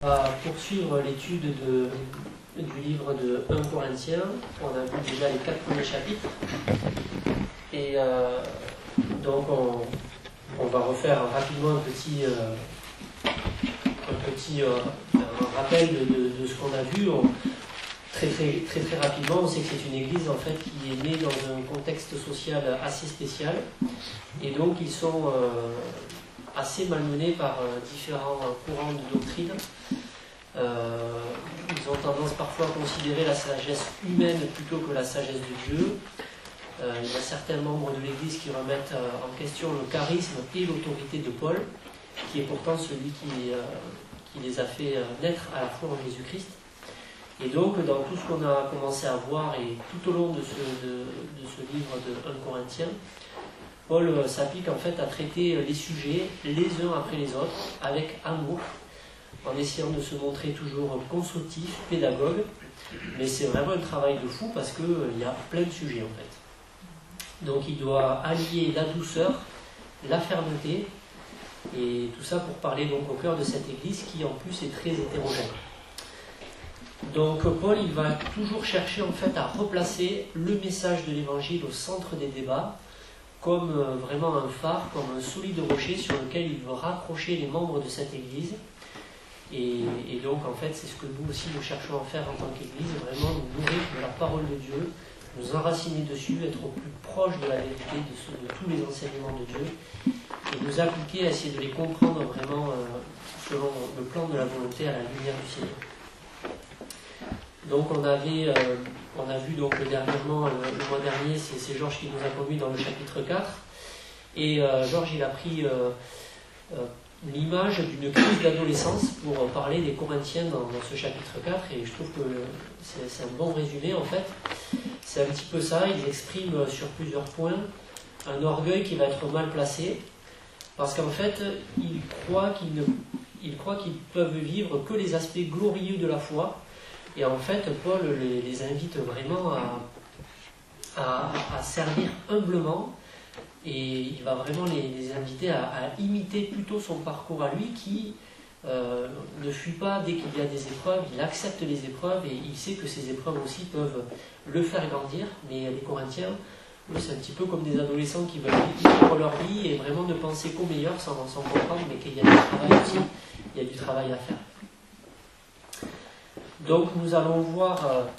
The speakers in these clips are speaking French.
On va poursuivre l'étude du livre de 1 Corinthiens. On a vu déjà les 4 premiers chapitres. Et donc on va refaire rapidement un rappel de ce qu'on a vu. Très rapidement, on sait que c'est une église en fait qui est née dans un contexte social assez spécial. Et donc ils sont assez malmenés par différents courants de doctrine. Ils ont tendance parfois à considérer la sagesse humaine plutôt que la sagesse de Dieu. Il y a certains membres de l'Église qui remettent en question le charisme et l'autorité de Paul, qui est pourtant celui qui les a fait naître à la foi en Jésus-Christ. Et donc, dans tout ce qu'on a commencé à voir, et tout au long de ce livre de 1 Corinthiens, Paul s'applique en fait à traiter les sujets les uns après les autres, avec amour, en essayant de se montrer toujours constructif, pédagogue. Mais c'est vraiment un travail de fou parce qu'il y a plein de sujets en fait. Donc il doit allier la douceur, la fermeté, et tout ça pour parler donc au cœur de cette église qui en plus est très hétérogène. Donc Paul il va toujours chercher en fait à replacer le message de l'évangile au centre des débats, comme vraiment un phare, comme un solide rocher sur lequel il veut raccrocher les membres de cette église. Et donc en fait c'est ce que nous aussi nous cherchons à faire en tant qu'église, vraiment nous nourrir de la parole de Dieu, nous enraciner dessus, être au plus proche de la vérité, de tous les enseignements de Dieu, et nous appliquer à essayer de les comprendre vraiment selon le plan de la volonté à la lumière du Seigneur. Donc on a vu donc dernièrement, le mois dernier, c'est Georges qui nous a conduit dans le chapitre 4, et Georges il a pris l'image d'une crise d'adolescence pour parler des Corinthiens dans ce chapitre 4, et je trouve que c'est un bon résumé en fait. C'est un petit peu ça, ils expriment sur plusieurs points un orgueil qui va être mal placé, parce qu'en fait ils croient qu'ils peuvent vivre que les aspects glorieux de la foi, et en fait Paul les invite vraiment à servir humblement. Et il va vraiment les inviter à imiter plutôt son parcours à lui, qui ne fuit pas dès qu'il y a des épreuves, il accepte les épreuves et il sait que ces épreuves aussi peuvent le faire grandir. Mais les Corinthiens, eux, c'est un petit peu comme des adolescents qui veulent vivre leur vie et vraiment ne penser qu'au meilleur sans comprendre, mais qu'il y a du travail aussi, il y a du travail à faire. Donc nous allons voir...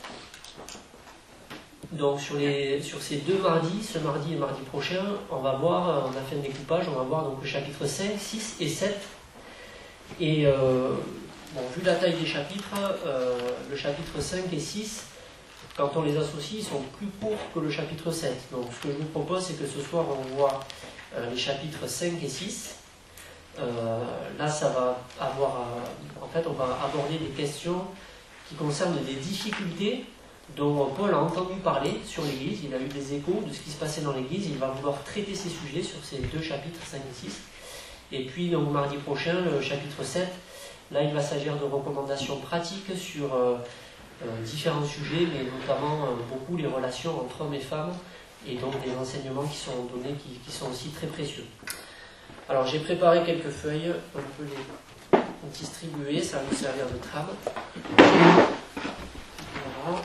Donc sur ces deux mardis, ce mardi et mardi prochain, on va voir, on a fait un découpage, on va voir donc le chapitre 5, 6 et 7. Et vu la taille des chapitres, le chapitre 5 et 6, quand on les associe, ils sont plus courts que le chapitre 7. Donc ce que je vous propose, c'est que ce soir on voit les chapitres 5 et 6. Là ça va avoir, en fait on va aborder des questions qui concernent des difficultés dont Paul a entendu parler sur l'Église. Il a eu des échos de ce qui se passait dans l'Église. Il va vouloir traiter ces sujets sur ces deux chapitres 5 et 6. Et puis, donc, mardi prochain, le chapitre 7, là, il va s'agir de recommandations pratiques sur différents sujets, mais notamment beaucoup les relations entre hommes et femmes, et donc des enseignements qui sont donnés, qui sont aussi très précieux. Alors, j'ai préparé quelques feuilles. On peut les distribuer, ça va nous servir de trame. Voilà.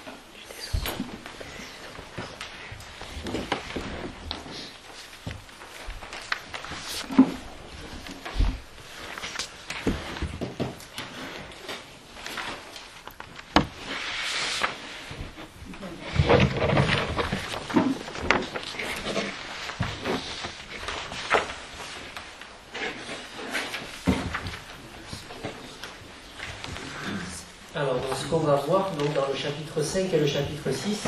Alors, dans ce qu'on va voir donc, dans le chapitre 5 et le chapitre 6,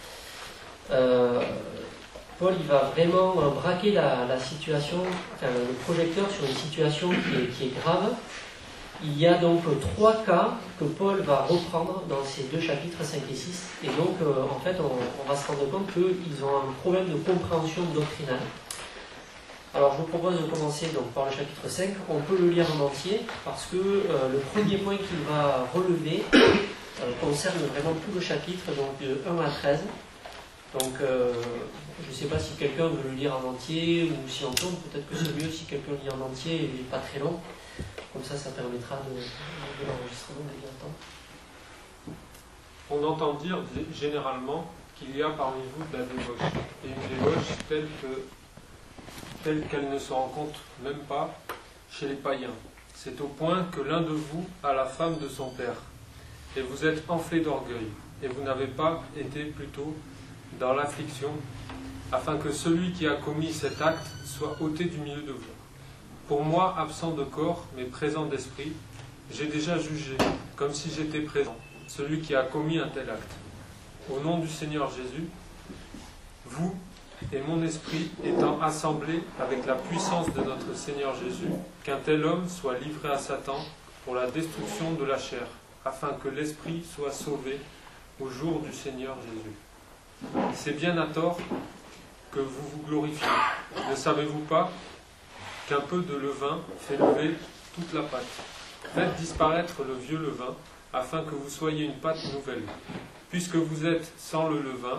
Paul il va vraiment braquer la situation, enfin, le projecteur sur une situation qui est grave. Il y a donc 3 cas que Paul va reprendre dans ces deux chapitres 5 et 6. Et donc, en fait, on va se rendre compte qu'ils ont un problème de compréhension doctrinale. Alors je vous propose de commencer donc, par le chapitre 5. On peut le lire en entier parce que le premier point qu'il va relever concerne vraiment tout le chapitre, donc de 1 à 13. Donc, je ne sais pas si quelqu'un veut le lire en entier ou si on tourne. Peut-être que c'est mieux si quelqu'un lit en entier et il n'est pas très long. Comme ça permettra de l'enregistrement de temps. On entend dire généralement qu'il y a parmi vous de la débauche, et une débauche telle qu'elle ne se rencontre même pas chez les païens. C'est au point que l'un de vous a la femme de son père, et vous êtes enflé d'orgueil, et vous n'avez pas été plutôt dans l'affliction, afin que celui qui a commis cet acte soit ôté du milieu de vous. Pour moi, absent de corps, mais présent d'esprit, j'ai déjà jugé, comme si j'étais présent, celui qui a commis un tel acte. Au nom du Seigneur Jésus, vous et mon esprit étant assemblés avec la puissance de notre Seigneur Jésus, qu'un tel homme soit livré à Satan pour la destruction de la chair, afin que l'esprit soit sauvé au jour du Seigneur Jésus. C'est bien à tort que vous vous glorifiez. Ne savez-vous pas qu'un peu de levain fait lever toute la pâte? Faites disparaître le vieux levain, afin que vous soyez une pâte nouvelle, puisque vous êtes sans levain,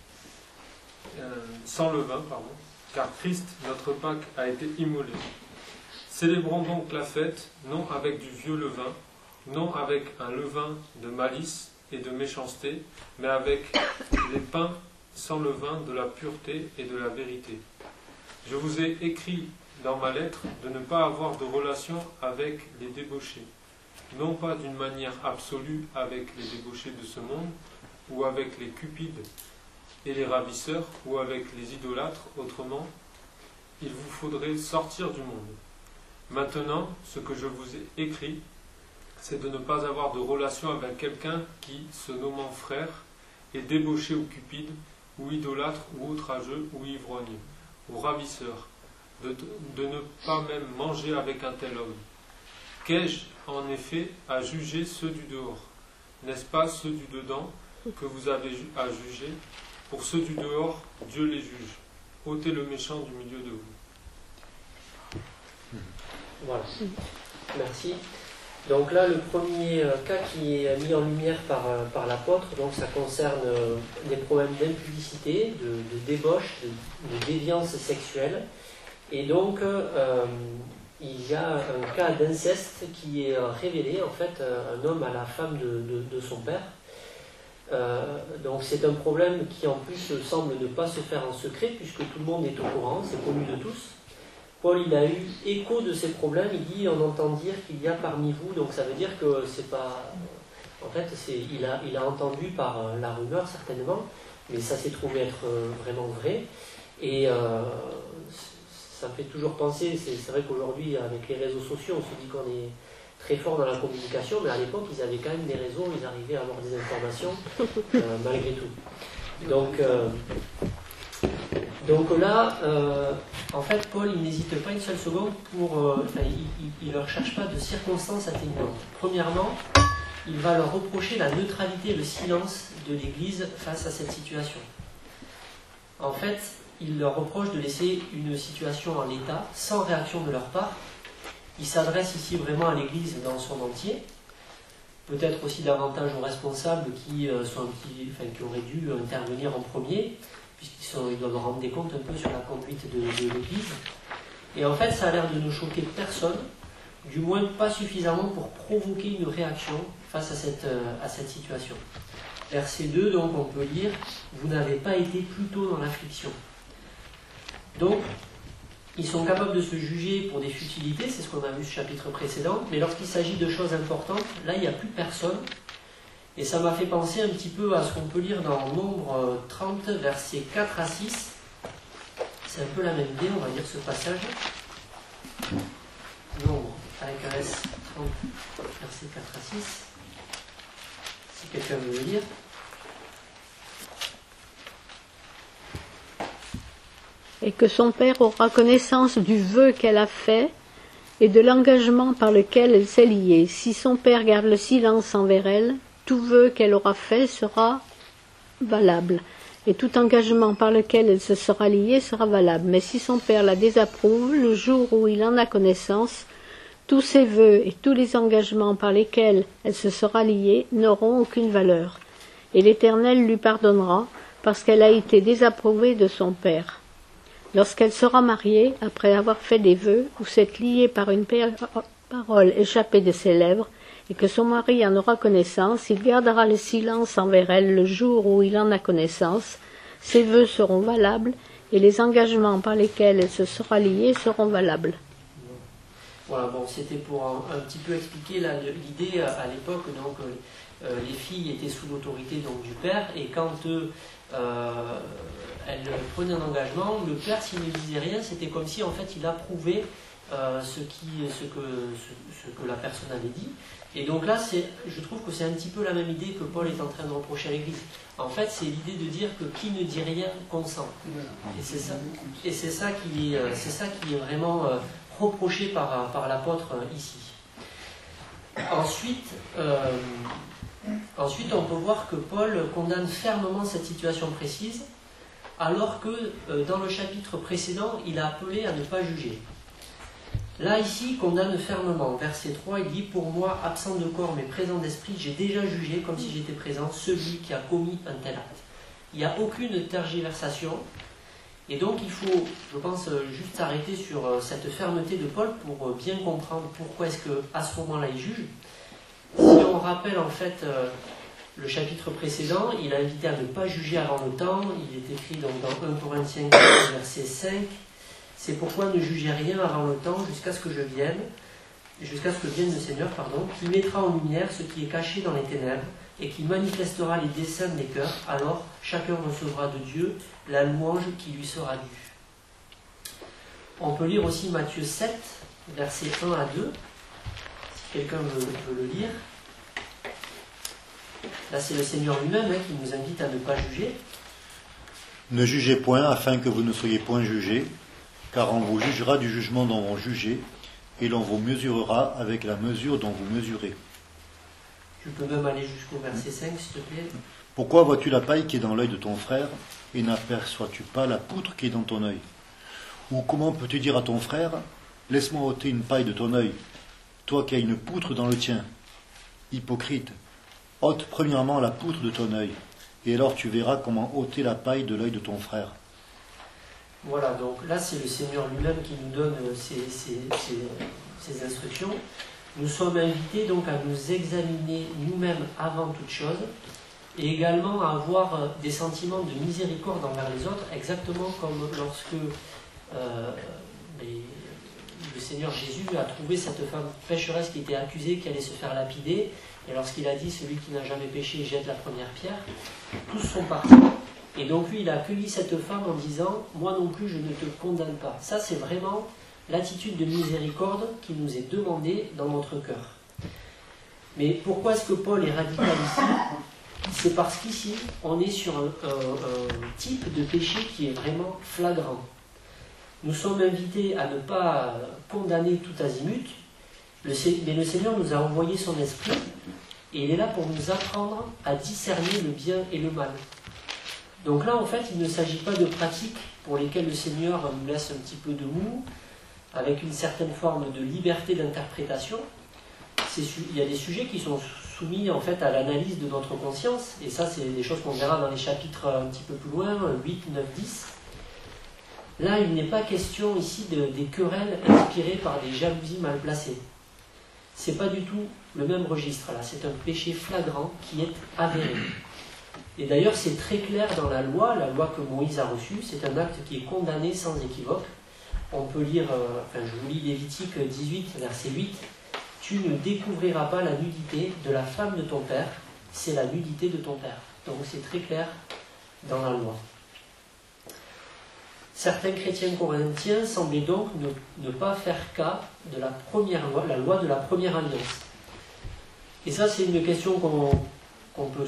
car Christ, notre Pâque, a été immolé. Célébrons donc la fête, non avec du vieux levain, non avec un levain de malice et de méchanceté, mais avec les pains sans levain de la pureté et de la vérité. Je vous ai écrit dans ma lettre de ne pas avoir de relation avec les débauchés, non pas d'une manière absolue avec les débauchés de ce monde, ou avec les cupides et les ravisseurs, ou avec les idolâtres, autrement, il vous faudrait sortir du monde. Maintenant, ce que je vous ai écrit, c'est de ne pas avoir de relation avec quelqu'un qui, se nommant frère, est débauché ou cupide, ou idolâtre, ou outrageux, ou ivrogne, ou ravisseur, de ne pas même manger avec un tel homme. Qu'ai-je en effet à juger ceux du dehors? N'est-ce pas ceux du dedans que vous avez à juger? Pour ceux du dehors, Dieu les juge. Ôtez le méchant du milieu de vous. Voilà. Merci. Donc là, le premier cas qui est mis en lumière par l'apôtre, donc ça concerne des problèmes d'impudicité, de débauche, de déviance sexuelle. Et donc, il y a un cas d'inceste qui est révélé, en fait, un homme à la femme de son père. Donc c'est un problème qui en plus semble ne pas se faire en secret, puisque tout le monde est au courant, c'est connu de tous. Paul, il a eu écho de ces problèmes, il dit, on entend dire qu'il y a parmi vous, donc ça veut dire que c'est pas... En fait, il a entendu par la rumeur, certainement, mais ça s'est trouvé être vraiment vrai. Et ça me fait toujours penser, c'est vrai qu'aujourd'hui, avec les réseaux sociaux, on se dit qu'on est très fort dans la communication, mais à l'époque, ils avaient quand même des réseaux, ils arrivaient à avoir des informations, malgré tout. Donc là, en fait, Paul, il n'hésite pas une seule seconde il ne recherche pas de circonstances atténuantes. Premièrement, il va leur reprocher la neutralité et le silence de l'Église face à cette situation. En fait, il leur reproche de laisser une situation en l'état, sans réaction de leur part. Il s'adresse ici vraiment à l'Église dans son entier, peut-être aussi davantage aux responsables qui auraient dû intervenir en premier, puisqu'ils doivent rendre des comptes un peu sur la conduite de l'Église. Et en fait, ça a l'air de ne choquer personne, du moins pas suffisamment pour provoquer une réaction face à cette situation. Verset 2, donc on peut lire « Vous n'avez pas été plus tôt dans l'affliction ». Donc, ils sont capables de se juger pour des futilités, c'est ce qu'on a vu ce chapitre précédent, mais lorsqu'il s'agit de choses importantes, là il n'y a plus personne. Et ça m'a fait penser un petit peu à ce qu'on peut lire dans Nombre 30, versets 4 à 6. C'est un peu la même idée, on va lire ce passage. Nombre, avec un S, 30, versets 4 à 6. Si quelqu'un veut le lire. Et que son père aura connaissance du vœu qu'elle a fait et de l'engagement par lequel elle s'est liée. Si son père garde le silence envers elle, tout vœu qu'elle aura fait sera valable, et tout engagement par lequel elle se sera liée sera valable. Mais si son père la désapprouve, le jour où il en a connaissance, tous ses vœux et tous les engagements par lesquels elle se sera liée n'auront aucune valeur. Et l'Éternel lui pardonnera, parce qu'elle a été désapprouvée de son père. Lorsqu'elle sera mariée, après avoir fait des vœux, ou s'être liée par une parole échappée de ses lèvres, et que son mari en aura connaissance, il gardera le silence envers elle le jour où il en a connaissance. Ses vœux seront valables, et les engagements par lesquels elle se sera liée seront valables. Voilà, bon, c'était pour un petit peu expliquer l'idée à l'époque. Donc, les filles étaient sous l'autorité donc du père, et quand elles prenaient un engagement, le père, s'il ne disait rien, c'était comme si en fait il approuvait ce que la personne avait dit. Et donc là, je trouve que c'est un petit peu la même idée que Paul est en train de reprocher à l'Église. En fait, c'est l'idée de dire que qui ne dit rien consent. Et c'est ça qui est vraiment reproché par l'apôtre ici. Ensuite, on peut voir que Paul condamne fermement cette situation précise, alors que dans le chapitre précédent, il a appelé à ne pas juger. Là, ici, il condamne fermement. Verset 3, il dit « Pour moi, absent de corps mais présent d'esprit, j'ai déjà jugé, comme si j'étais présent, celui qui a commis un tel acte. » Il n'y a aucune tergiversation. Et donc, il faut, je pense, juste s'arrêter sur cette fermeté de Paul pour bien comprendre pourquoi est-ce qu'à ce moment-là, il juge. Si on rappelle, en fait, le chapitre précédent, il a invité à ne pas juger avant le temps. Il est écrit donc dans 1 Corinthiens 4, verset 5. C'est pourquoi ne jugez rien avant le temps jusqu'à ce que vienne le Seigneur, qui mettra en lumière ce qui est caché dans les ténèbres et qui manifestera les desseins des cœurs. Alors chacun recevra de Dieu la louange qui lui sera due. On peut lire aussi Matthieu 7, versets 1 à 2, si quelqu'un veut le lire. Là, c'est le Seigneur lui-même qui nous invite à ne pas juger. Ne jugez point afin que vous ne soyez point jugés, car on vous jugera du jugement dont on jugez, et l'on vous mesurera avec la mesure dont vous mesurez. Tu peux même aller jusqu'au verset 5, s'il te plaît. Pourquoi vois-tu la paille qui est dans l'œil de ton frère, et n'aperçois-tu pas la poutre qui est dans ton œil? Ou comment peux-tu dire à ton frère, laisse-moi ôter une paille de ton œil, toi qui as une poutre dans le tien? Hypocrite, ôte premièrement la poutre de ton œil, et alors tu verras comment ôter la paille de l'œil de ton frère. Voilà, donc là c'est le Seigneur lui-même qui nous donne ces instructions. Nous sommes invités donc à nous examiner nous-mêmes avant toute chose, et également à avoir des sentiments de miséricorde envers les autres, exactement comme lorsque le Seigneur Jésus a trouvé cette femme pécheresse qui était accusée, qui allait se faire lapider, et lorsqu'il a dit « Celui qui n'a jamais péché jette la première pierre », tous sont partis. Et donc lui, il a accueilli cette femme en disant « Moi non plus, je ne te condamne pas ». Ça, c'est vraiment l'attitude de miséricorde qui nous est demandée dans notre cœur. Mais pourquoi est-ce que Paul est radical ici? C'est parce qu'ici, on est sur un type de péché qui est vraiment flagrant. Nous sommes invités à ne pas condamner tout azimut, mais le Seigneur nous a envoyé son esprit, et il est là pour nous apprendre à discerner le bien et le mal. Donc là, en fait, il ne s'agit pas de pratiques pour lesquelles le Seigneur nous laisse un petit peu de mou, avec une certaine forme de liberté d'interprétation. Il y a des sujets qui sont soumis en fait à l'analyse de notre conscience, et ça, c'est des choses qu'on verra dans les chapitres un petit peu plus loin, 8, 9, 10. Là, il n'est pas question ici des querelles inspirées par des jalousies mal placées. C'est pas du tout le même registre là, c'est un péché flagrant qui est avéré. Et d'ailleurs, c'est très clair dans la loi que Moïse a reçue, c'est un acte qui est condamné sans équivoque. On peut lire, je vous lis Lévitique 18, verset 8. « Tu ne découvriras pas la nudité de la femme de ton père, c'est la nudité de ton père. » Donc c'est très clair dans la loi. Certains chrétiens corinthiens semblaient donc ne pas faire cas de la première loi, la loi de la première alliance. Et ça, c'est une question qu'on peut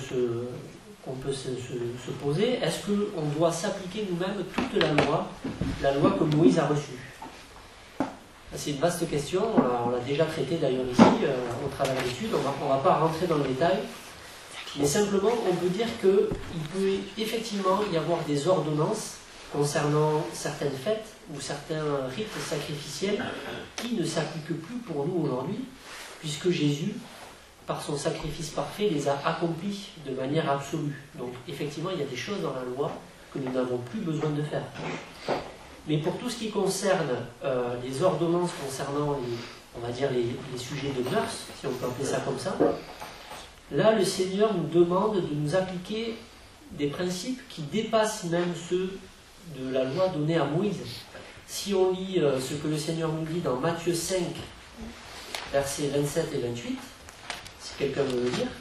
se poser. Est-ce qu'on doit s'appliquer nous-mêmes toute la loi que Moïse a reçue? C'est une vaste question, on l'a déjà traité d'ailleurs ici, au travers de l'étude, on ne va pas rentrer dans le détail, mais simplement on peut dire qu'il peut effectivement y avoir des ordonnances concernant certaines fêtes ou certains rites sacrificiels qui ne s'appliquent plus pour nous aujourd'hui, puisque Jésus par son sacrifice parfait, les a accomplis de manière absolue. Donc effectivement, il y a des choses dans la loi que nous n'avons plus besoin de faire. Mais pour tout ce qui concerne les ordonnances concernant on va dire les sujets de mœurs, si on peut appeler ça comme ça, là le Seigneur nous demande de nous appliquer des principes qui dépassent même ceux de la loi donnée à Moïse. Si on lit ce que le Seigneur nous dit dans Matthieu 5, versets 27 et 28, si quelqu'un veut le lire.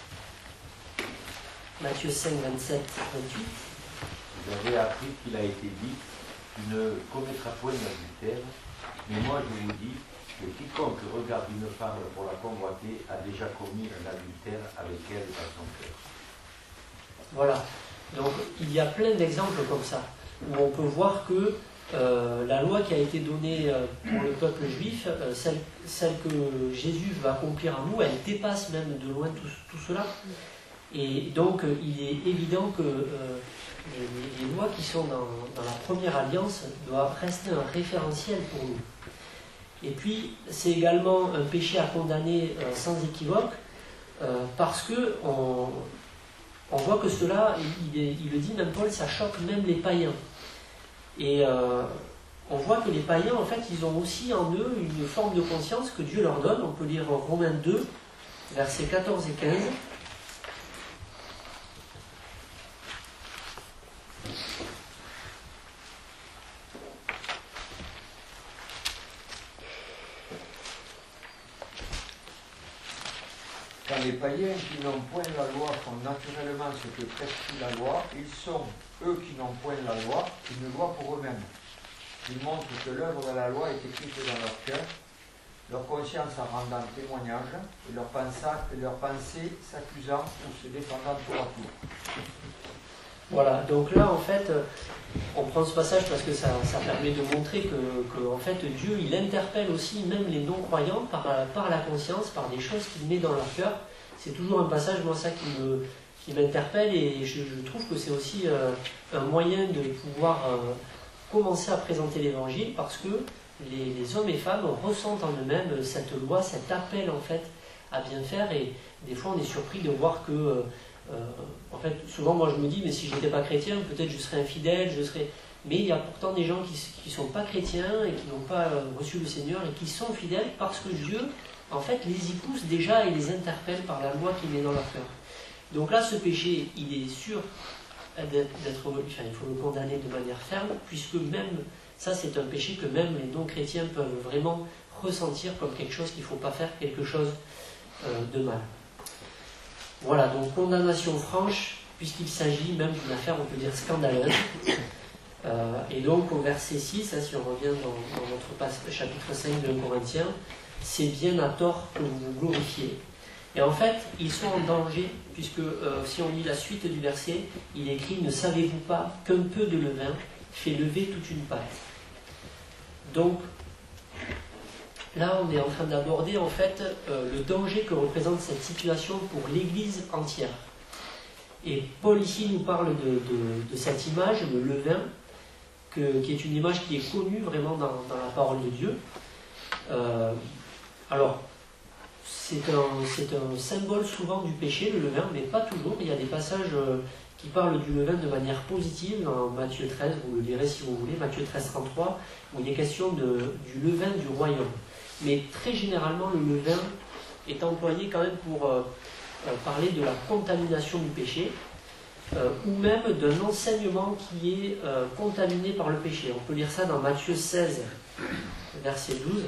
Matthieu 5, 27, 28. Vous avez appris qu'il a été dit, tu ne commettras point d'adultère, mais moi je vous dis que quiconque regarde une femme pour la convoiter a déjà commis un adultère avec elle dans son cœur. Voilà. Donc il y a plein d'exemples comme ça, où on peut voir que la loi qui a été donnée pour le peuple juif, celle que Jésus veut accomplir en nous, elle dépasse même de loin tout cela. Et donc il est évident que les lois qui sont dans la première alliance doivent rester un référentiel pour nous. Et puis c'est également un péché à condamner sans équivoque, parce que on voit que cela, il le dit même Paul, ça choque même les païens. Et on voit que les païens, en fait, ils ont aussi en eux une forme de conscience que Dieu leur donne. On peut lire Romains 2, versets 14 et 15. Quand les païens qui n'ont point la loi font naturellement ce que prescrit la loi, ils sont, eux qui n'ont point la loi, une loi pour eux-mêmes. Ils montrent que l'œuvre de la loi est écrite dans leur cœur, leur conscience en rendant témoignage, et leur pensée s'accusant ou se défendant tour à tour. Voilà, donc là en fait, on prend ce passage parce que ça permet de montrer que en fait, Dieu il interpelle aussi même les non-croyants par la conscience, par des choses qu'il met dans leur cœur. C'est toujours un passage, moi ça qui m'interpelle, et je trouve que c'est aussi un moyen de pouvoir commencer à présenter l'évangile, parce que les hommes et femmes ressentent en eux-mêmes cette loi, cet appel en fait à bien faire, et des fois on est surpris de voir que en fait, souvent moi je me dis, mais si je n'étais pas chrétien, peut-être je serais infidèle, mais il y a pourtant des gens qui ne sont pas chrétiens et qui n'ont pas reçu le Seigneur et qui sont fidèles parce que Dieu, en fait, les y pousse déjà et les interpelle par la loi qu'il met dans leur cœur. Donc là, ce péché, il est sûr d'être, il faut le condamner de manière ferme, puisque même, ça c'est un péché que même les non-chrétiens peuvent vraiment ressentir comme quelque chose qu'il ne faut pas faire, quelque chose de mal. Voilà, donc condamnation franche, puisqu'il s'agit même d'une affaire, on peut dire, scandaleuse. Et donc au verset 6, hein, si on revient dans notre chapitre 5 de Corinthiens, c'est bien à tort que vous vous glorifiez. Et en fait, ils sont en danger, puisque si on lit la suite du verset, il est écrit « Ne savez-vous pas qu'un peu de levain fait lever toute une pâte ?» Donc, là, on est en train d'aborder en fait le danger que représente cette situation pour l'Église entière. Et Paul ici nous parle de cette image, le levain, qui est une image qui est connue vraiment dans la parole de Dieu. Alors, c'est un symbole souvent du péché, le levain, mais pas toujours. Il y a des passages qui parlent du levain de manière positive, dans Matthieu 13, vous le lirez si vous voulez, Matthieu 13, 33, où il est question du levain du royaume. Mais très généralement, le levain est employé quand même pour parler de la contamination du péché, ou même d'un enseignement qui est contaminé par le péché. On peut lire ça dans Matthieu 16, verset 12.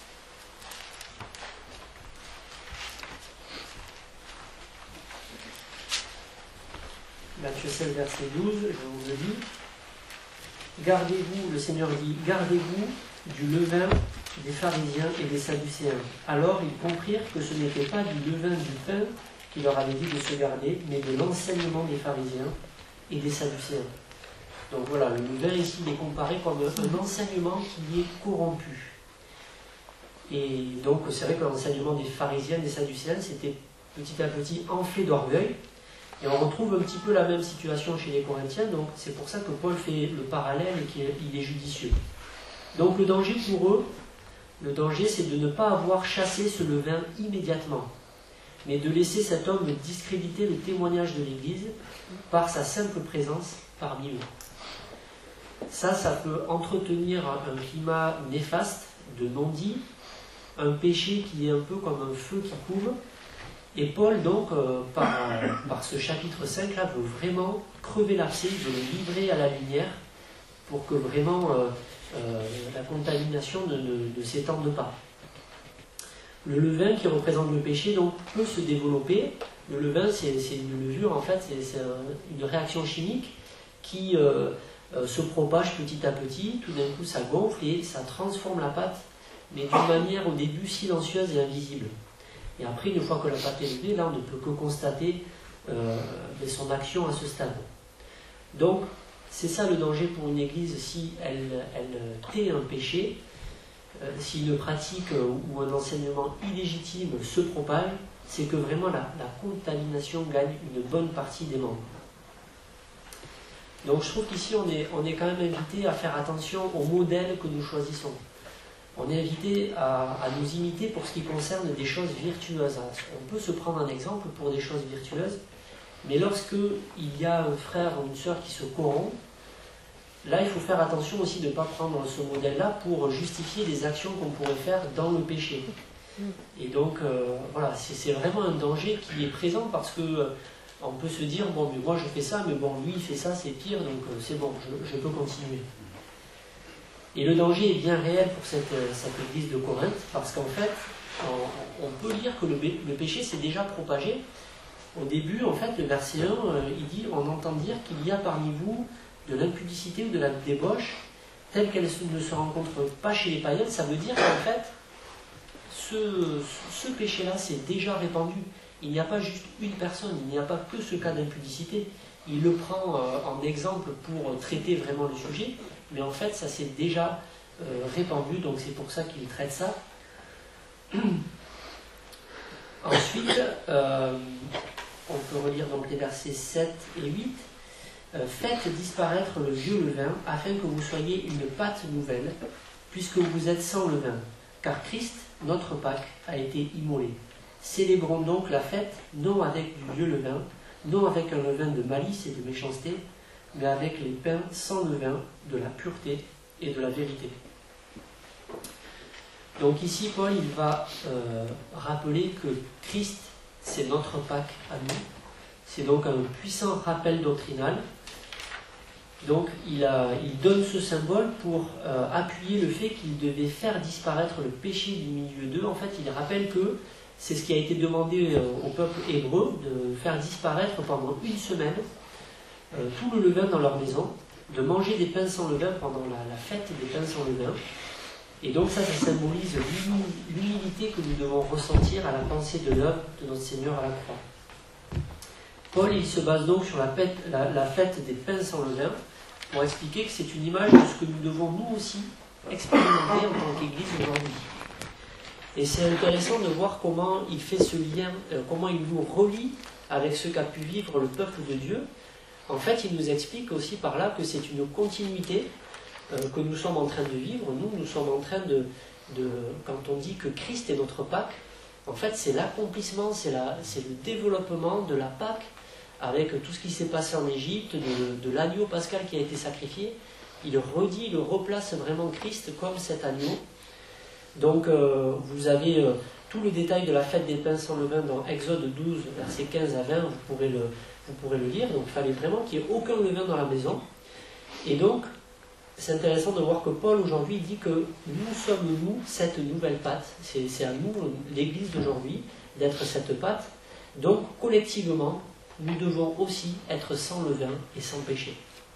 Matthieu 16, verset 12, je vous le dis. Gardez-vous, le Seigneur dit, gardez-vous du levain des pharisiens et des sadducéens. Alors ils comprirent que ce n'était pas du levain du pain qu'il leur avait dit de se garder, mais de l'enseignement des pharisiens et des sadducéens. Donc voilà, le levain ici il est comparé comme un enseignement qui est corrompu. Et donc c'est vrai que l'enseignement des pharisiens et des sadducéens, c'était petit à petit enflé d'orgueil. Et on retrouve un petit peu la même situation chez les Corinthiens, donc c'est pour ça que Paul fait le parallèle et qu'il est judicieux. Donc le danger pour eux, le danger c'est de ne pas avoir chassé ce levain immédiatement. mais de laisser cet homme discréditer le témoignage de l'Église par sa simple présence parmi eux. Ça peut entretenir un climat néfaste de non-dit, un péché qui est un peu comme un feu qui couve. Et Paul, donc, par ce chapitre 5, là, veut vraiment crever l'abcès, veut le livrer à la lumière pour que vraiment la contamination ne s'étende pas. Le levain qui représente le péché, donc, peut se développer. Le levain, c'est une levure, en fait, c'est une réaction chimique qui se propage petit à petit. Tout d'un coup, ça gonfle et ça transforme la pâte, mais d'une manière au début silencieuse et invisible. Et après, une fois que la pâte est levée, là, on ne peut que constater son action à ce stade. Donc, c'est ça le danger pour une église si elle tait un péché, si une pratique ou un enseignement illégitime se propage, c'est que vraiment la contamination gagne une bonne partie des membres. Donc, je trouve qu'ici, on est quand même invité à faire attention au modèle que nous choisissons. On est invité à nous imiter pour ce qui concerne des choses virtueuses. On peut se prendre un exemple pour des choses virtueuses, mais lorsque il y a un frère ou une sœur qui se corrompt, là il faut faire attention aussi de ne pas prendre ce modèle-là pour justifier des actions qu'on pourrait faire dans le péché. Et donc voilà, c'est vraiment un danger qui est présent parce que on peut se dire, bon mais moi je fais ça, mais bon lui il fait ça, c'est pire, donc c'est bon, je peux continuer. Et le danger est bien réel pour cette église de Corinthe, parce qu'en fait, on peut lire que le péché s'est déjà propagé. Au début, en fait, le verset 1, il dit, on entend dire qu'il y a parmi vous de l'impudicité ou de la débauche, telle qu'elle ne se rencontre pas chez les païens. Ça veut dire qu'en fait, ce péché-là s'est déjà répandu. Il n'y a pas juste une personne, il n'y a pas que ce cas d'impudicité. Il le prend en exemple pour traiter vraiment le sujet, mais en fait, ça s'est déjà répandu, donc c'est pour ça qu'il traite ça. Ensuite, on peut relire donc les versets 7 et 8. Faites disparaître le vieux levain, afin que vous soyez une pâte nouvelle, puisque vous êtes sans levain, car Christ, notre Pâque, a été immolé. Célébrons donc la fête, non avec du vieux levain, non avec un levain de malice et de méchanceté, mais avec les pains sans levain, de la pureté et de la vérité. Donc ici, Paul, il va rappeler que Christ, c'est notre Pâque à nous. C'est donc un puissant rappel doctrinal. Donc il donne ce symbole pour appuyer le fait qu'il devait faire disparaître le péché du milieu d'eux. En fait, il rappelle que c'est ce qui a été demandé au peuple hébreu, de faire disparaître pendant une semaine tout le levain dans leur maison, de manger des pains sans levain pendant la fête des pains sans levain. Et donc ça symbolise l'humilité que nous devons ressentir à la pensée de l'œuvre de notre Seigneur à la croix. Paul, il se base donc sur la fête des pains sans levain pour expliquer que c'est une image de ce que nous devons nous aussi expérimenter en tant qu'Église aujourd'hui. Et c'est intéressant de voir comment il fait ce lien, comment il nous relie avec ce qu'a pu vivre le peuple de Dieu. En fait, il nous explique aussi par là que c'est une continuité que nous sommes en train de vivre. Nous sommes en train quand on dit que Christ est notre Pâque, en fait, c'est l'accomplissement, c'est le développement de la Pâque, avec tout ce qui s'est passé en Égypte, de l'agneau pascal qui a été sacrifié. Il replace vraiment Christ comme cet agneau. Donc, vous avez tout le détail de la fête des pains sans levain dans Exode 12, versets 15 à 20, vous pourrez le lire. Donc, il fallait vraiment qu'il n'y ait aucun levain dans la maison. Et donc, c'est intéressant de voir que Paul, aujourd'hui, dit que nous sommes, cette nouvelle pâte. C'est à nous, l'Église d'aujourd'hui, d'être cette pâte. Donc, collectivement, nous devons aussi être sans levain et sans péché.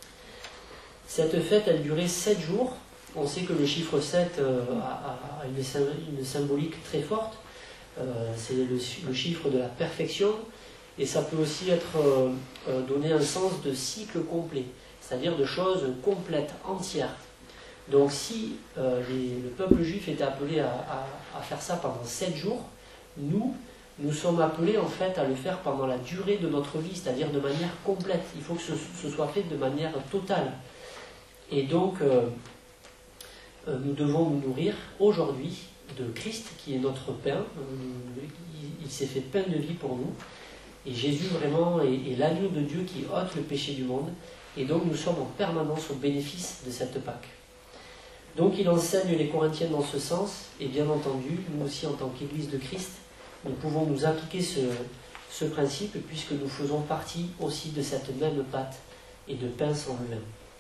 Cette fête, elle durait 7 jours. On sait que le chiffre 7 a une symbolique très forte. C'est le chiffre de la perfection. Et ça peut aussi être donné un sens de cycle complet, c'est-à-dire de choses complètes, entières. Donc si le peuple juif était appelé à faire ça pendant 7 jours, nous sommes appelés en fait à le faire pendant la durée de notre vie, c'est-à-dire de manière complète. Il faut que ce soit fait de manière totale. Et donc, nous devons nous nourrir aujourd'hui de Christ, qui est notre pain. Il s'est fait pain de vie pour nous. Et Jésus vraiment est l'agneau de Dieu qui ôte le péché du monde. Et donc nous sommes en permanence au bénéfice de cette Pâque. Donc il enseigne les Corinthiens dans ce sens. Et bien entendu, nous aussi en tant qu'Église de Christ, nous pouvons nous appliquer ce principe puisque nous faisons partie aussi de cette même pâte et de pain sans levain.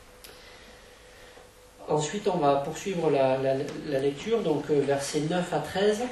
Ensuite, on va poursuivre la lecture, donc versets 9 à 13.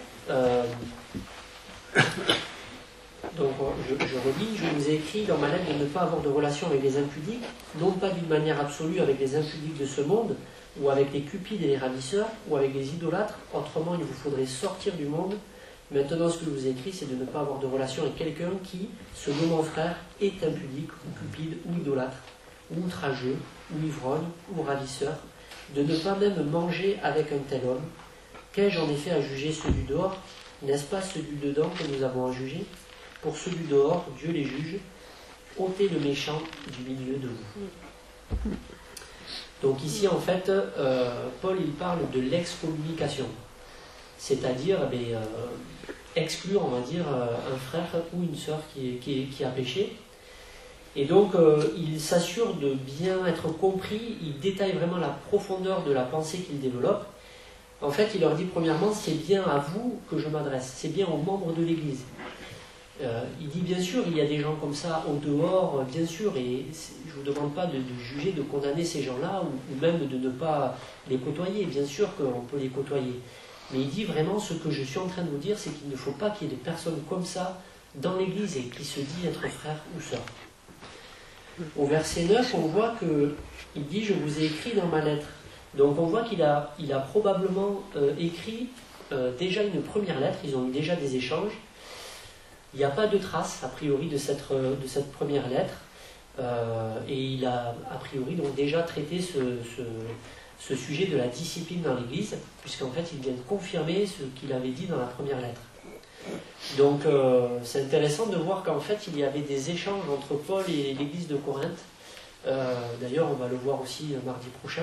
Donc, je relis, je vous ai écrit dans ma lettre de ne pas avoir de relation avec les impudiques, non pas d'une manière absolue avec les impudiques de ce monde, ou avec les cupides et les ravisseurs, ou avec les idolâtres, autrement il vous faudrait sortir du monde. Maintenant, ce que je vous ai écrit, c'est de ne pas avoir de relation avec quelqu'un qui, se nommant frère, est impudique, ou cupide, ou idolâtre, ou outrageux, ou ivrogne, ou ravisseur, de ne pas même manger avec un tel homme. Qu'ai-je en effet à juger ceux du dehors? N'est-ce pas ceux du dedans que nous avons à juger? Pour ceux du dehors, Dieu les juge. Ôtez le méchant du milieu de vous. Donc ici, en fait, Paul, il parle de l'excommunication. C'est-à-dire exclure, on va dire, un frère ou une sœur qui a péché. Et donc, il s'assure de bien être compris, il détaille vraiment la profondeur de la pensée qu'il développe. En fait, il leur dit premièrement, c'est bien à vous que je m'adresse, c'est bien aux membres de l'Église. Il dit bien sûr, il y a des gens comme ça au dehors, bien sûr, et je ne vous demande pas de juger, de condamner ces gens-là, ou même de ne pas les côtoyer, bien sûr qu'on peut les côtoyer. Mais il dit vraiment, ce que je suis en train de vous dire, c'est qu'il ne faut pas qu'il y ait des personnes comme ça dans l'Église et qui se disent être frère ou sœur. Au verset 9, on voit qu'il dit « Je vous ai écrit dans ma lettre ». Donc on voit qu'il a probablement écrit déjà une première lettre, ils ont eu déjà des échanges. Il n'y a pas de trace, a priori, de cette première lettre. Et il a, a priori, donc déjà traité ce sujet de la discipline dans l'Église, puisqu'en fait, il vient de confirmer ce qu'il avait dit dans la première lettre. Donc, c'est intéressant de voir qu'en fait, il y avait des échanges entre Paul et l'Église de Corinthe. D'ailleurs, on va le voir aussi mardi prochain.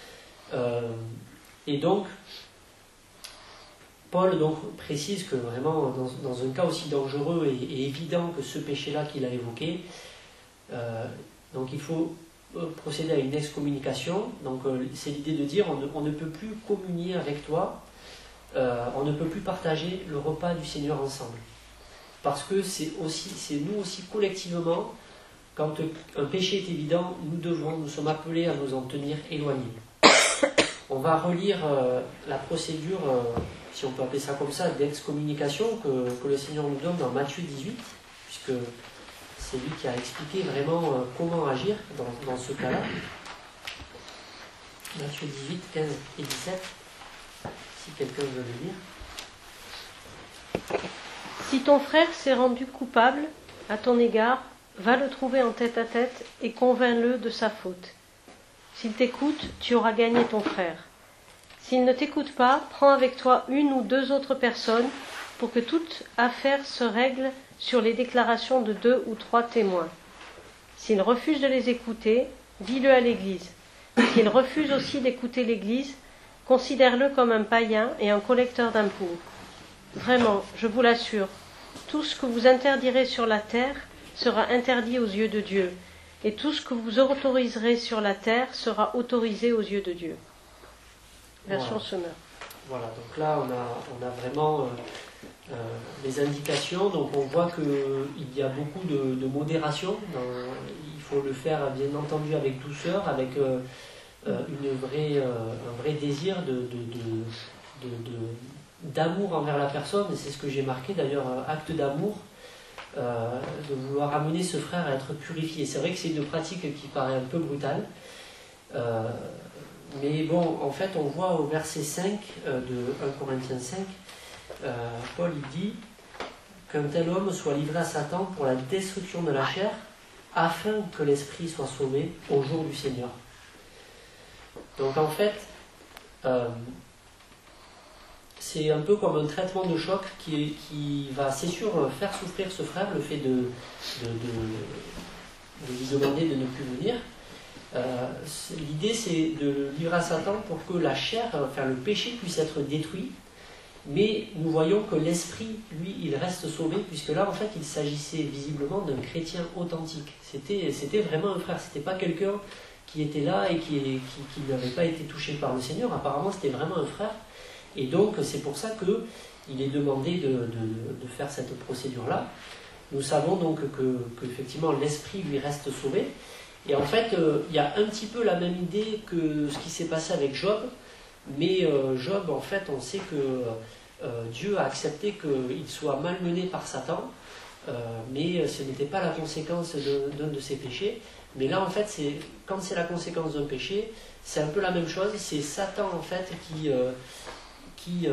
Et donc, Paul précise que vraiment, dans un cas aussi dangereux et évident que ce péché-là qu'il a évoqué, donc il faut procéder à une excommunication. Donc, c'est l'idée de dire on ne peut plus communier avec toi, on ne peut plus partager le repas du Seigneur ensemble. Parce que c'est nous aussi collectivement, quand un péché est évident, nous sommes appelés à nous en tenir éloignés. On va relire la procédure, si on peut appeler ça comme ça, d'excommunication que le Seigneur nous donne dans Matthieu 18, puisque c'est lui qui a expliqué vraiment comment agir dans ce cas-là. Matthieu 18, 15 et 17, si quelqu'un veut le lire. Si ton frère s'est rendu coupable à ton égard, va le trouver en tête-à-tête et convainc-le de sa faute. S'il t'écoute, tu auras gagné ton frère. S'il ne t'écoute pas, prends avec toi une ou deux autres personnes pour que toute affaire se règle sur les déclarations de 2 ou 3 témoins. S'il refuse de les écouter, dis-le à l'Église. S'il refuse aussi d'écouter l'Église, considère-le comme un païen et un collecteur d'impôts. Vraiment, je vous l'assure, tout ce que vous interdirez sur la terre sera interdit aux yeux de Dieu, et tout ce que vous autoriserez sur la terre sera autorisé aux yeux de Dieu. Version Semeur. Voilà, donc là on a vraiment les indications, donc on voit qu'il y a beaucoup de modération, il faut le faire bien entendu avec douceur, avec un vrai désir d'amour envers la personne, et c'est ce que j'ai marqué d'ailleurs, acte d'amour, de vouloir amener ce frère à être purifié. C'est vrai que c'est une pratique qui paraît un peu brutale, mais bon, en fait on voit au verset 5 de 1 Corinthiens 5, Paul il dit qu'un tel homme soit livré à Satan pour la destruction de la chair, afin que l'esprit soit sauvé au jour du Seigneur. Donc en fait, c'est un peu comme un traitement de choc qui va, c'est sûr, faire souffrir ce frère, le fait de lui demander de ne plus venir. L'idée c'est de le livrer à Satan pour que la chair, enfin le péché puisse être détruit Mais nous voyons que l'esprit, lui, il reste sauvé, puisque là, en fait, il s'agissait visiblement d'un chrétien authentique. C'était vraiment un frère, c'était pas quelqu'un qui était là et qui n'avait pas été touché par le Seigneur. Apparemment, c'était vraiment un frère. Et donc, c'est pour ça qu'il est demandé de faire cette procédure-là. Nous savons donc que effectivement, l'esprit lui reste sauvé. Et en fait, il y a un petit peu la même idée que ce qui s'est passé avec Job. Mais Job, en fait, on sait que Dieu a accepté qu'il soit malmené par Satan, mais ce n'était pas la conséquence d'un de ses péchés. Mais là, en fait, quand c'est la conséquence d'un péché, c'est un peu la même chose. C'est Satan, en fait, qui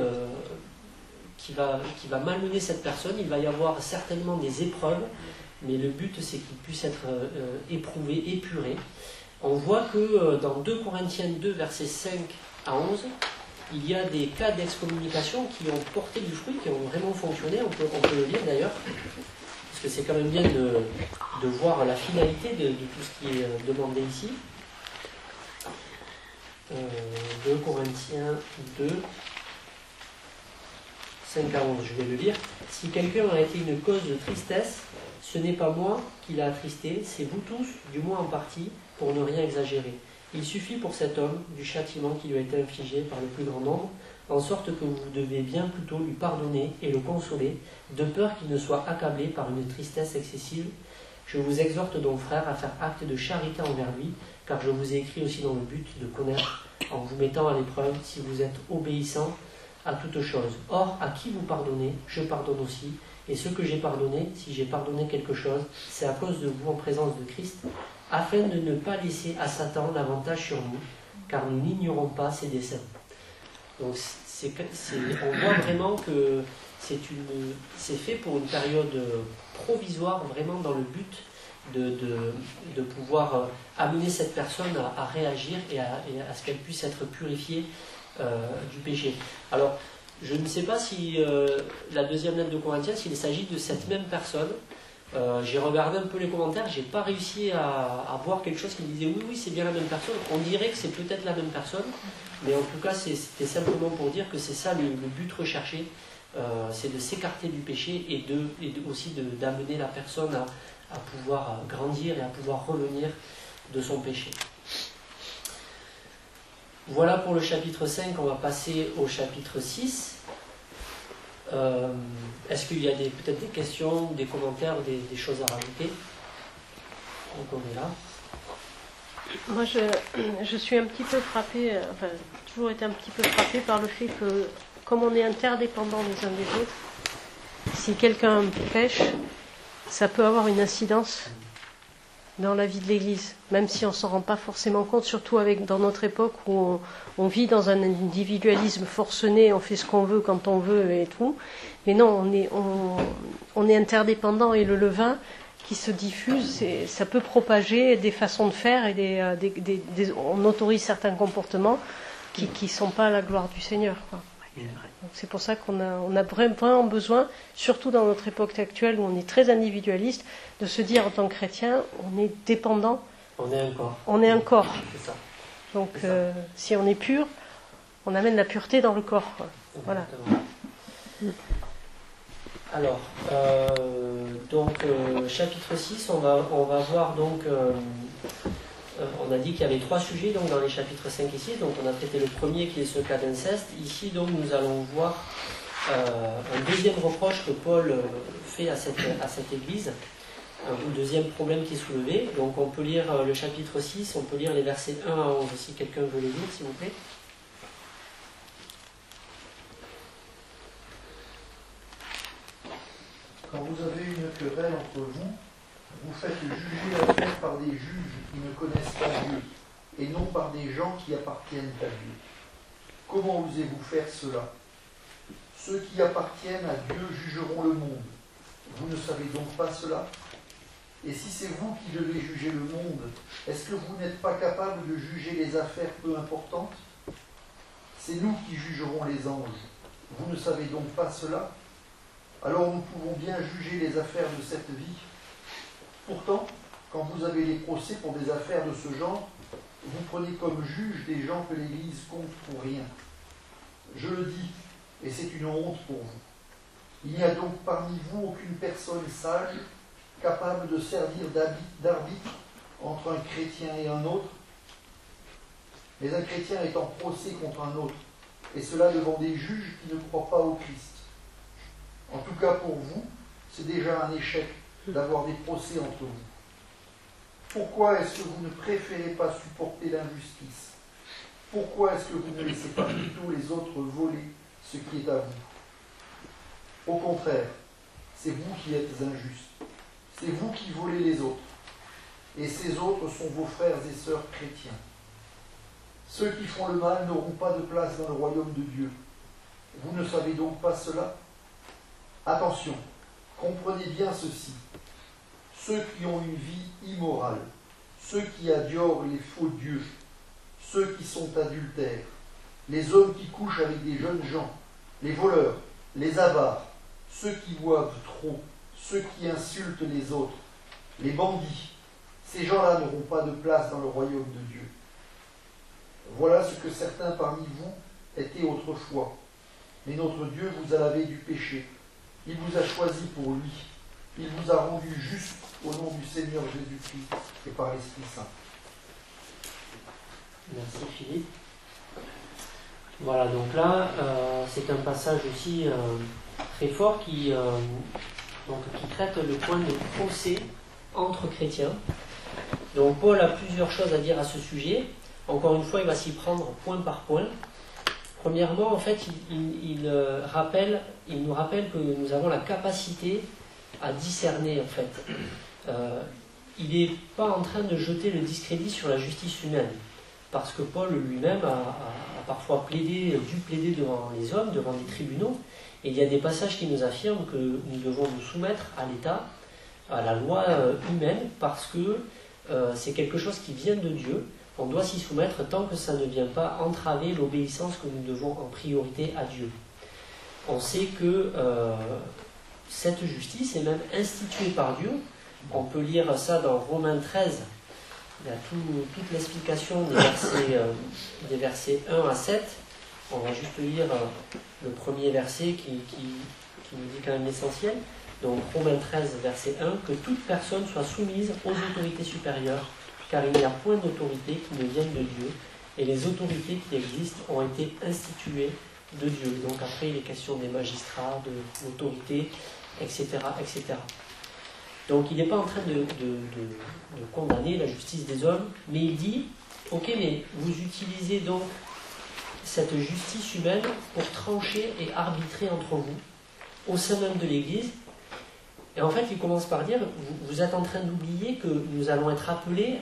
va malmener cette personne. Il va y avoir certainement des épreuves, mais le but, c'est qu'il puisse être éprouvé, épuré. On voit que dans 2 Corinthiens 2, versets 5 à 11, il y a des cas d'excommunication qui ont porté du fruit, qui ont vraiment fonctionné. On peut le lire d'ailleurs, parce que c'est quand même bien de voir la finalité de tout ce qui est demandé ici. 2 Corinthiens 2, 5 à 11, je vais le lire. Si quelqu'un a été une cause de tristesse, ce n'est pas moi qui l'a attristé, c'est vous tous, du moins en partie, pour ne rien exagérer. Il suffit pour cet homme du châtiment qui lui a été infligé par le plus grand nombre, en sorte que vous devez bien plutôt lui pardonner et le consoler, de peur qu'il ne soit accablé par une tristesse excessive. Je vous exhorte donc, frères, à faire acte de charité envers lui, car je vous ai écrit aussi dans le but de connaître, en vous mettant à l'épreuve, si vous êtes obéissant à toute chose. Or, à qui vous pardonnez, je pardonne aussi, et ce que j'ai pardonné, si j'ai pardonné quelque chose, c'est à cause de vous en présence de Christ, afin de ne pas laisser à Satan l'avantage sur nous, car nous n'ignorons pas ses desseins. Donc on voit vraiment que c'est fait pour une période provisoire, vraiment dans le but de pouvoir amener cette personne à réagir et à ce qu'elle puisse être purifiée du péché. Alors, je ne sais pas si la deuxième lettre de Corinthiens, s'il s'agit de cette même personne. J'ai regardé un peu les commentaires, j'ai pas réussi à voir quelque chose qui me disait oui, c'est bien la même personne. On dirait que c'est peut-être la même personne, mais en tout cas, c'était simplement pour dire que c'est ça le but recherché, c'est de s'écarter du péché et aussi d'amener la personne à pouvoir grandir et à pouvoir revenir de son péché. Voilà pour le chapitre 5, on va passer au chapitre 6. Est-ce qu'il y a peut-être des questions, des commentaires, des choses à rajouter? Donc on est là. Moi, je suis un petit peu frappée, enfin, j'ai toujours été un petit peu frappée par le fait que, comme on est interdépendants les uns des autres, si quelqu'un pêche, ça peut avoir une incidence dans la vie de l'Église, même si on ne s'en rend pas forcément compte, surtout dans notre époque où on vit dans un individualisme forcené, on fait ce qu'on veut quand on veut et tout. Mais non, on est interdépendant, et le levain qui se diffuse, ça peut propager des façons de faire et on autorise certains comportements qui ne sont pas à la gloire du Seigneur, quoi. Donc c'est pour ça qu'on a vraiment besoin, surtout dans notre époque actuelle où on est très individualiste, de se dire en tant que chrétien, on est dépendant. On est un corps. On est un corps. C'est ça. Donc si on est pur, on amène la pureté dans le corps, quoi. Voilà. Alors, chapitre 6, on va voir donc... on a dit qu'il y avait 3 sujets donc, dans les chapitres 5 et 6, donc on a traité le premier qui est ce cas d'inceste. Ici donc nous allons voir un deuxième reproche que Paul fait à cette église, un deuxième problème qui est soulevé. Donc on peut lire le chapitre 6, on peut lire les versets 1 à 11 si quelqu'un veut les lire s'il vous plaît. Quand vous avez une querelle entre vous, vous faites juger l'affaire par des juges qui ne connaissent pas Dieu, et non par des gens qui appartiennent à Dieu. Comment osez-vous faire cela? Ceux qui appartiennent à Dieu jugeront le monde. Vous ne savez donc pas cela? Et si c'est vous qui devez juger le monde, est-ce que vous n'êtes pas capable de juger les affaires peu importantes? C'est nous qui jugerons les anges. Vous ne savez donc pas cela? Alors nous pouvons bien juger les affaires de cette vie. Pourtant, quand vous avez des procès pour des affaires de ce genre, vous prenez comme juge des gens que l'Église compte pour rien. Je le dis, et c'est une honte pour vous. Il n'y a donc parmi vous aucune personne sage capable de servir d'arbitre entre un chrétien et un autre, mais un chrétien est en procès contre un autre, et cela devant des juges qui ne croient pas au Christ. En tout cas pour vous, c'est déjà un échec d'avoir des procès entre vous. Pourquoi est-ce que vous ne préférez pas supporter l'injustice? Pourquoi est-ce que vous ne laissez pas plutôt les autres voler ce qui est à vous? Au contraire, c'est vous qui êtes injustes. C'est vous qui volez les autres. Et ces autres sont vos frères et sœurs chrétiens. Ceux qui font le mal n'auront pas de place dans le royaume de Dieu. Vous ne savez donc pas cela? Attention, comprenez bien ceci. Ceux qui ont une vie immorale, ceux qui adorent les faux dieux, ceux qui sont adultères, les hommes qui couchent avec des jeunes gens, les voleurs, les avares, ceux qui boivent trop, ceux qui insultent les autres, les bandits, ces gens-là n'auront pas de place dans le royaume de Dieu. Voilà ce que certains parmi vous étaient autrefois. Mais notre Dieu vous a lavé du péché. Il vous a choisi pour lui. Il vous a rendu juste au nom du Seigneur Jésus-Christ et par l'Esprit Saint. Merci Philippe. Voilà, donc là, c'est un passage aussi très fort qui traite le point de procès entre chrétiens. Donc Paul a plusieurs choses à dire à ce sujet. Encore une fois, il va s'y prendre point par point. Premièrement, en fait, il nous rappelle que nous avons la capacité à discerner, en fait. Il n'est pas en train de jeter le discrédit sur la justice humaine, parce que Paul lui-même a parfois dû plaider devant les hommes, devant les tribunaux, et il y a des passages qui nous affirment que nous devons nous soumettre à l'État, à la loi humaine, parce que c'est quelque chose qui vient de Dieu. On doit s'y soumettre tant que ça ne vient pas entraver l'obéissance que nous devons en priorité à Dieu. On sait que cette justice est même instituée par Dieu. On peut lire ça dans Romains 13. Il y a toute l'explication des versets 1 à 7. On va juste lire le premier verset qui nous dit quand même l'essentiel. Donc Romains 13, verset 1, que toute personne soit soumise aux autorités supérieures, car il n'y a point d'autorité qui ne vienne de Dieu, et les autorités qui existent ont été instituées de Dieu. Donc après, il est question des magistrats, de l'autorité, etc., etc. Donc il n'est pas en train de condamner la justice des hommes, mais il dit, ok, mais vous utilisez donc cette justice humaine pour trancher et arbitrer entre vous, au sein même de l'Église. Et en fait, il commence par dire, vous êtes en train d'oublier que nous allons être appelés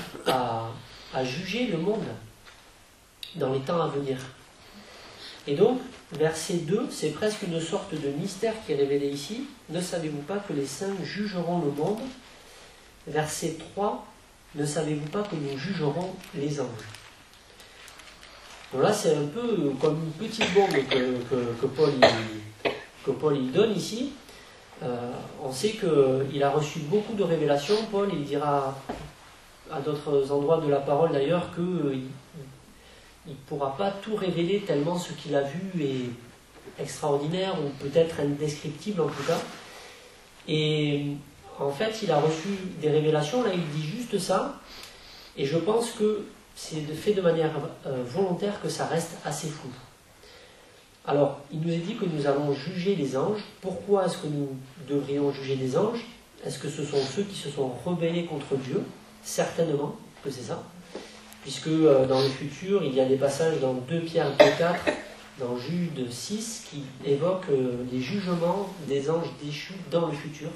à juger le monde dans les temps à venir. Et donc, verset 2, c'est presque une sorte de mystère qui est révélé ici. Ne savez-vous pas que les saints jugeront le monde? Verset 3, ne savez-vous pas que nous jugerons les anges? Donc là, c'est un peu comme une petite bombe que Paul il donne ici. On sait qu'il a reçu beaucoup de révélations. Paul, il dira à d'autres endroits de la parole d'ailleurs qu'il ne pourra pas tout révéler tellement ce qu'il a vu est extraordinaire ou peut-être indescriptible en tout cas. Et en fait, il a reçu des révélations, là il dit juste ça, et je pense que c'est fait de manière volontaire que ça reste assez flou. Alors, il nous est dit que nous allons juger les anges. Pourquoi est-ce que nous devrions juger les anges? Est-ce que ce sont ceux qui se sont rebellés contre Dieu? Certainement que c'est ça. Puisque dans le futur, il y a des passages dans 2 Pierre 2,4, dans Jude 6, qui évoquent les jugements des anges déchus dans le futur.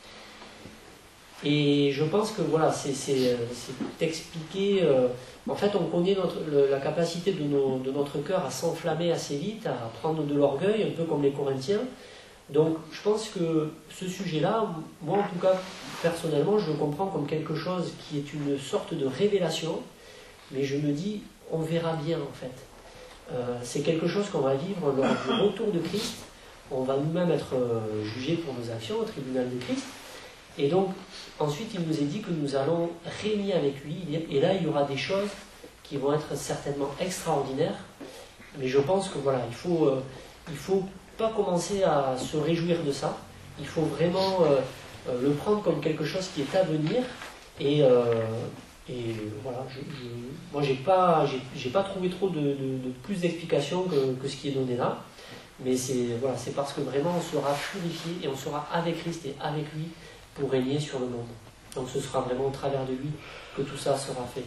Et je pense que voilà, c'est expliqué. En fait, on connaît la capacité de notre cœur à s'enflammer assez vite, à prendre de l'orgueil, un peu comme les Corinthiens. Donc, je pense que ce sujet-là, moi en tout cas, personnellement, je le comprends comme quelque chose qui est une sorte de révélation, mais je me dis, on verra bien en fait. C'est quelque chose qu'on va vivre lors du retour de Christ. On va nous-mêmes être jugés pour nos actions au tribunal de Christ. Et donc, ensuite, il nous est dit que nous allons régner avec lui. Et là, il y aura des choses qui vont être certainement extraordinaires. Mais je pense que voilà, il il ne faut pas commencer à se réjouir de ça. Il faut vraiment le prendre comme quelque chose qui est à venir. Et voilà, moi j'ai pas trouvé trop de plus d'explications que ce qui est donné là. Mais c'est parce que vraiment on sera purifié et on sera avec Christ et avec lui pour régner sur le monde. Donc ce sera vraiment au travers de lui que tout ça sera fait.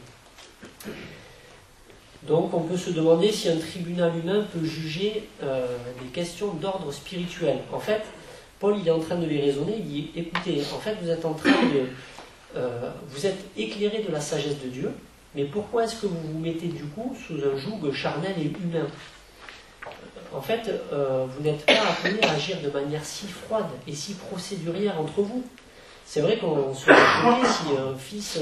Donc on peut se demander si un tribunal humain peut juger des questions d'ordre spirituel. En fait, Paul il est en train de les raisonner, il dit écoutez, en fait vous êtes en train de... vous êtes éclairé de la sagesse de Dieu, mais pourquoi est-ce que vous vous mettez du coup sous un joug charnel et humain? En fait, vous n'êtes pas appelés à agir de manière si froide et si procédurière entre vous. C'est vrai qu'on serait choqué si un fils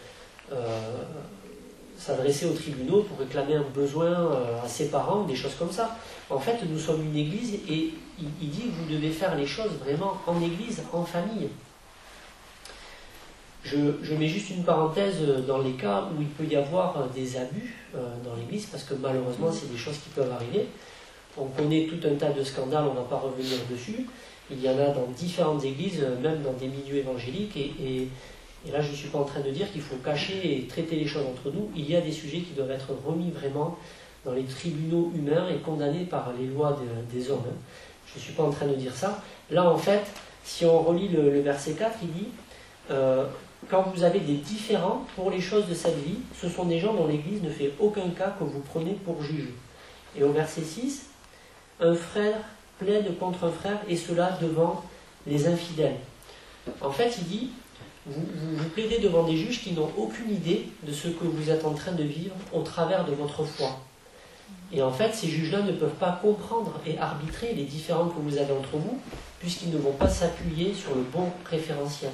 s'adressait aux tribunaux pour réclamer un besoin à ses parents, des choses comme ça. En fait, nous sommes une église et il dit que vous devez faire les choses vraiment en église, en famille. Je mets juste une parenthèse dans les cas où il peut y avoir des abus dans l'église, parce que malheureusement, c'est des choses qui peuvent arriver. On connaît tout un tas de scandales, on ne va pas revenir dessus. Il y en a dans différentes églises, même dans des milieux évangéliques, et là je ne suis pas en train de dire qu'il faut cacher et traiter les choses entre nous. Il y a des sujets qui doivent être remis vraiment dans les tribunaux humains et condamnés par les lois des hommes. Je ne suis pas en train de dire ça. Là en fait, si on relit le verset 4, il dit quand vous avez des différends pour les choses de cette vie, ce sont des gens dont l'Église ne fait aucun cas que vous prenez pour juge. Et au verset 6, un frère plaide contre un frère, et cela devant les infidèles. En fait, il dit, vous plaidez devant des juges qui n'ont aucune idée de ce que vous êtes en train de vivre au travers de votre foi. Et en fait, ces juges-là ne peuvent pas comprendre et arbitrer les différends que vous avez entre vous, puisqu'ils ne vont pas s'appuyer sur le bon référentiel.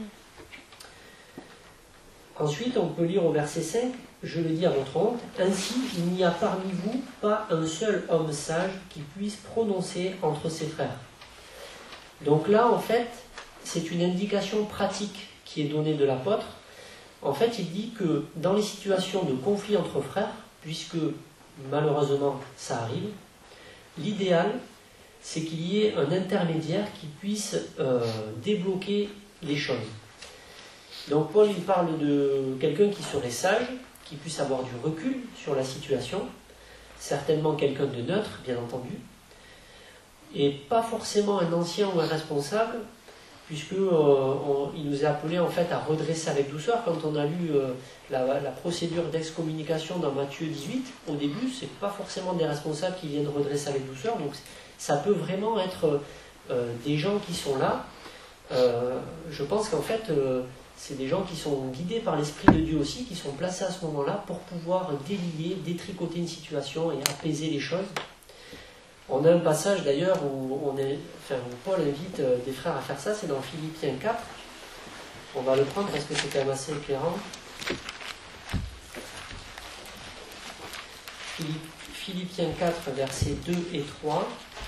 Ensuite, on peut lire au verset 5, je le dis à votre honte, ainsi il n'y a parmi vous pas un seul homme sage qui puisse prononcer entre ses frères. Donc là, en fait, c'est une indication pratique qui est donnée de l'apôtre. En fait, il dit que dans les situations de conflit entre frères, puisque malheureusement ça arrive, l'idéal, c'est qu'il y ait un intermédiaire qui puisse débloquer les choses. Donc Paul, il parle de quelqu'un qui serait sage, qui puisse avoir du recul sur la situation, certainement quelqu'un de neutre, bien entendu, et pas forcément un ancien ou un responsable, puisque il nous est appelé en fait à redresser avec douceur. Quand on a lu la procédure d'excommunication dans Matthieu 18, au début, c'est pas forcément des responsables qui viennent redresser avec douceur, donc ça peut vraiment être des gens qui sont là. Je pense qu'en fait, c'est des gens qui sont guidés par l'Esprit de Dieu aussi, qui sont placés à ce moment-là pour pouvoir délier, détricoter une situation et apaiser les choses. On a un passage d'ailleurs où Paul invite des frères à faire ça, c'est dans Philippiens 4. On va le prendre parce que c'est quand même assez éclairant. Philippiens 4, versets 2 et 3.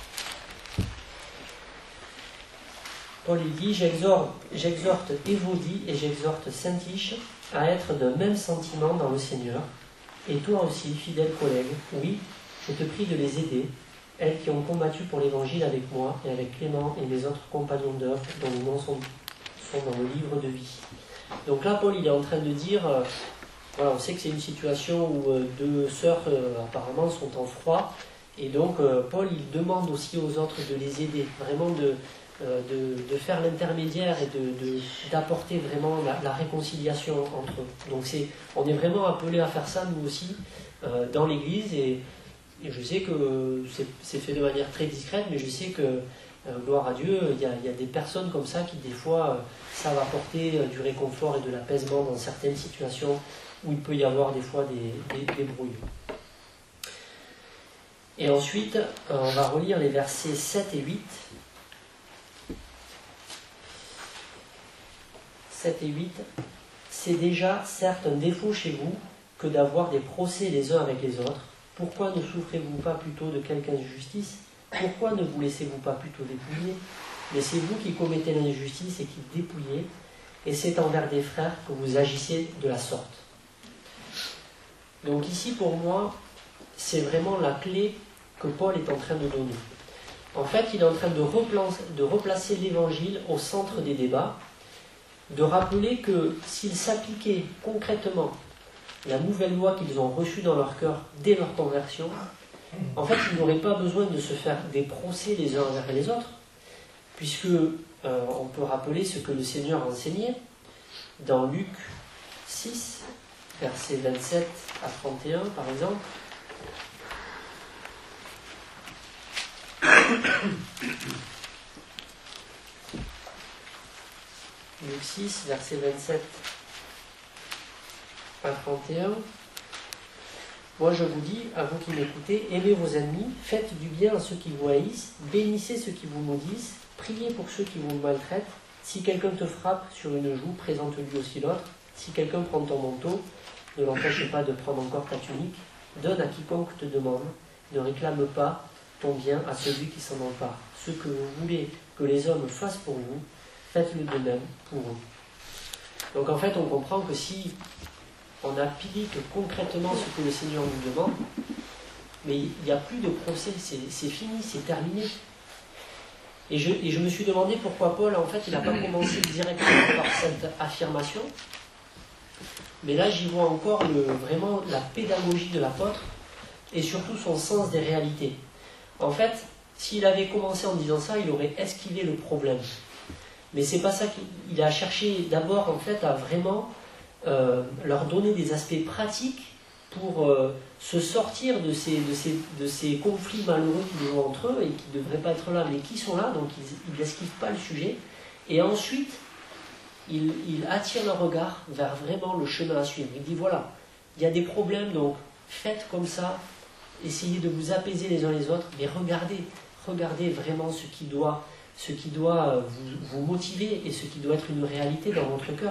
Paul il dit, j'exhorte Évodie et j'exhorte Syntyche à être d'un même sentiment dans le Seigneur. Et toi aussi, fidèle collègue, oui, je te prie de les aider, elles qui ont combattu pour l'Évangile avec moi et avec Clément et mes autres compagnons d'œuvre dont les noms sont dans le livre de vie. Donc là, Paul il est en train de dire, voilà, on sait que c'est une situation où deux sœurs apparemment sont en froid, et donc Paul il demande aussi aux autres de les aider, vraiment de faire l'intermédiaire et d'apporter vraiment la réconciliation entre eux. Donc on est vraiment appelé à faire ça nous aussi dans l'Église, et je sais que c'est fait de manière très discrète, mais je sais que gloire à Dieu, il y a des personnes comme ça qui des fois savent apporter du réconfort et de l'apaisement dans certaines situations où il peut y avoir des fois des brouilles. Et ensuite, on va relire les versets 7 et 8. 7 et 8. C'est déjà certes un défaut chez vous que d'avoir des procès les uns avec les autres. Pourquoi ne souffrez-vous pas plutôt de quelque injustice? Pourquoi ne vous laissez-vous pas plutôt dépouiller? Mais c'est vous qui commettez l'injustice et qui dépouillez, et c'est envers des frères que vous agissez de la sorte. Donc ici, pour moi, c'est vraiment la clé que Paul est en train de donner. En fait, il est en train de replacer l'Évangile au centre des débats, de rappeler que s'ils s'appliquaient concrètement la nouvelle loi qu'ils ont reçue dans leur cœur dès leur conversion, en fait, ils n'auraient pas besoin de se faire des procès les uns envers les autres, puisque on peut rappeler ce que le Seigneur enseignait dans Luc 6, versets 27 à 31, par exemple. Luc 6, versets 27 à 31. Moi je vous dis, à vous qui m'écoutez, aimez vos ennemis, faites du bien à ceux qui vous haïssent, bénissez ceux qui vous maudissent, priez pour ceux qui vous maltraitent. Si quelqu'un te frappe sur une joue, présente-lui aussi l'autre. Si quelqu'un prend ton manteau, ne l'empêche pas de prendre encore ta tunique. Donne à quiconque te demande, ne réclame pas ton bien à celui qui s'en empare. Ce que vous voulez que les hommes fassent pour vous, faites-le de même pour eux. Donc en fait, on comprend que si on applique concrètement ce que le Seigneur nous demande, mais il n'y a plus de procès, c'est fini, c'est terminé. Et je me suis demandé pourquoi Paul, en fait, il n'a pas commencé directement par cette affirmation, mais là j'y vois encore vraiment la pédagogie de l'apôtre et surtout son sens des réalités. En fait, s'il avait commencé en disant ça, il aurait esquivé le problème. Mais c'est pas ça qu'il a cherché d'abord, en fait, à vraiment leur donner des aspects pratiques pour se sortir de ces conflits malheureux qu'ils ont entre eux et qui ne devraient pas être là, mais qui sont là, donc ils n'esquivent pas le sujet. Et ensuite, il attire leur regard vers vraiment le chemin à suivre. Il dit voilà, il y a des problèmes, donc faites comme ça, essayez de vous apaiser les uns les autres, mais regardez vraiment ce qui doit vous motiver et ce qui doit être une réalité dans votre cœur.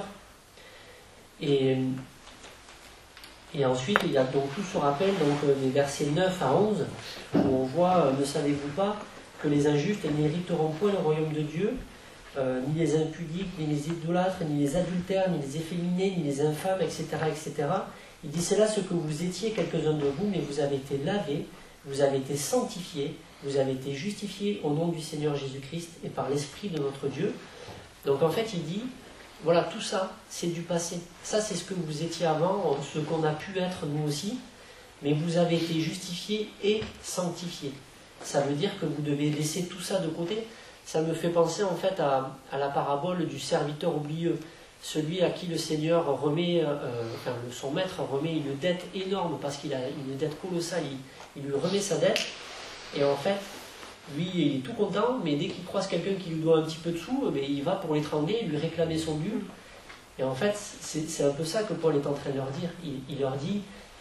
Et ensuite, il y a donc tout ce rappel, donc des versets 9 à 11, où on voit « Ne savez-vous pas que les injustes n'hériteront point le royaume de Dieu, ni les impudiques, ni les idolâtres, ni les adultères, ni les efféminés, ni les infâmes, etc. etc. » Il dit « C'est là ce que vous étiez quelques-uns de vous, mais vous avez été lavés, vous avez été sanctifiés, vous avez été justifiés au nom du Seigneur Jésus-Christ et par l'Esprit de notre Dieu. » Donc en fait, il dit voilà, tout ça, c'est du passé. Ça, c'est ce que vous étiez avant, ce qu'on a pu être nous aussi, mais vous avez été justifiés et sanctifiés. Ça veut dire que vous devez laisser tout ça de côté. Ça me fait penser en fait à la parabole du serviteur oublieux, celui à qui le Seigneur remet, son maître remet une dette énorme parce qu'il a une dette colossale, il lui remet sa dette, et en fait, lui, il est tout content, mais dès qu'il croise quelqu'un qui lui doit un petit peu de sous, il va pour l'étrangler et lui réclamer son dû. Et en fait, c'est un peu ça que Paul est en train de leur dire. Il leur dit,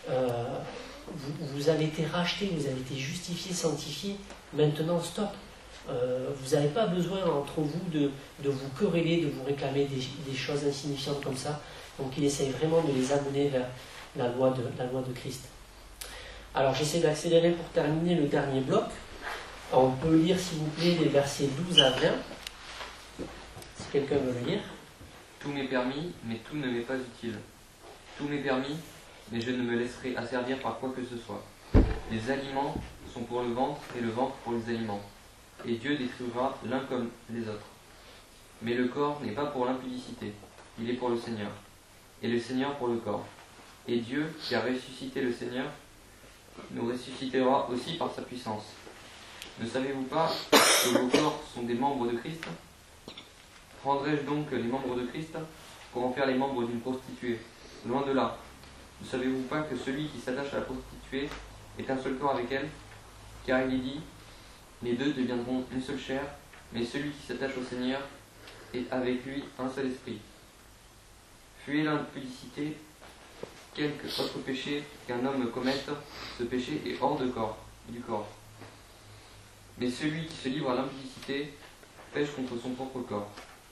vous avez été rachetés, vous avez été justifiés, sanctifiés, maintenant stop. Vous n'avez pas besoin entre vous de vous quereller, de vous réclamer des choses insignifiantes comme ça. Donc il essaye vraiment de les amener vers la loi de Christ. Alors j'essaie d'accélérer pour terminer le dernier bloc. On peut lire, s'il vous plaît, les versets 12 à 20. Si quelqu'un veut le lire. Tout m'est permis, mais tout ne m'est pas utile. Tout m'est permis, mais je ne me laisserai asservir par quoi que ce soit. Les aliments sont pour le ventre, et le ventre pour les aliments. Et Dieu détruira l'un comme les autres. Mais le corps n'est pas pour l'impudicité, il est pour le Seigneur. Et le Seigneur pour le corps. Et Dieu, qui a ressuscité le Seigneur, nous ressuscitera aussi par sa puissance. Ne savez-vous pas que vos corps sont des membres de Christ? Prendrais-je donc les membres de Christ pour en faire les membres d'une prostituée? Loin de là. Ne savez-vous pas que celui qui s'attache à la prostituée est un seul corps avec elle? Car il est dit, les deux deviendront une seule chair, mais celui qui s'attache au Seigneur est avec lui un seul esprit. Fuyez l'impudicité, quelque autre péché qu'un homme commette, ce péché est hors du corps. Mais celui qui se livre à l'impudicité pêche contre son propre corps.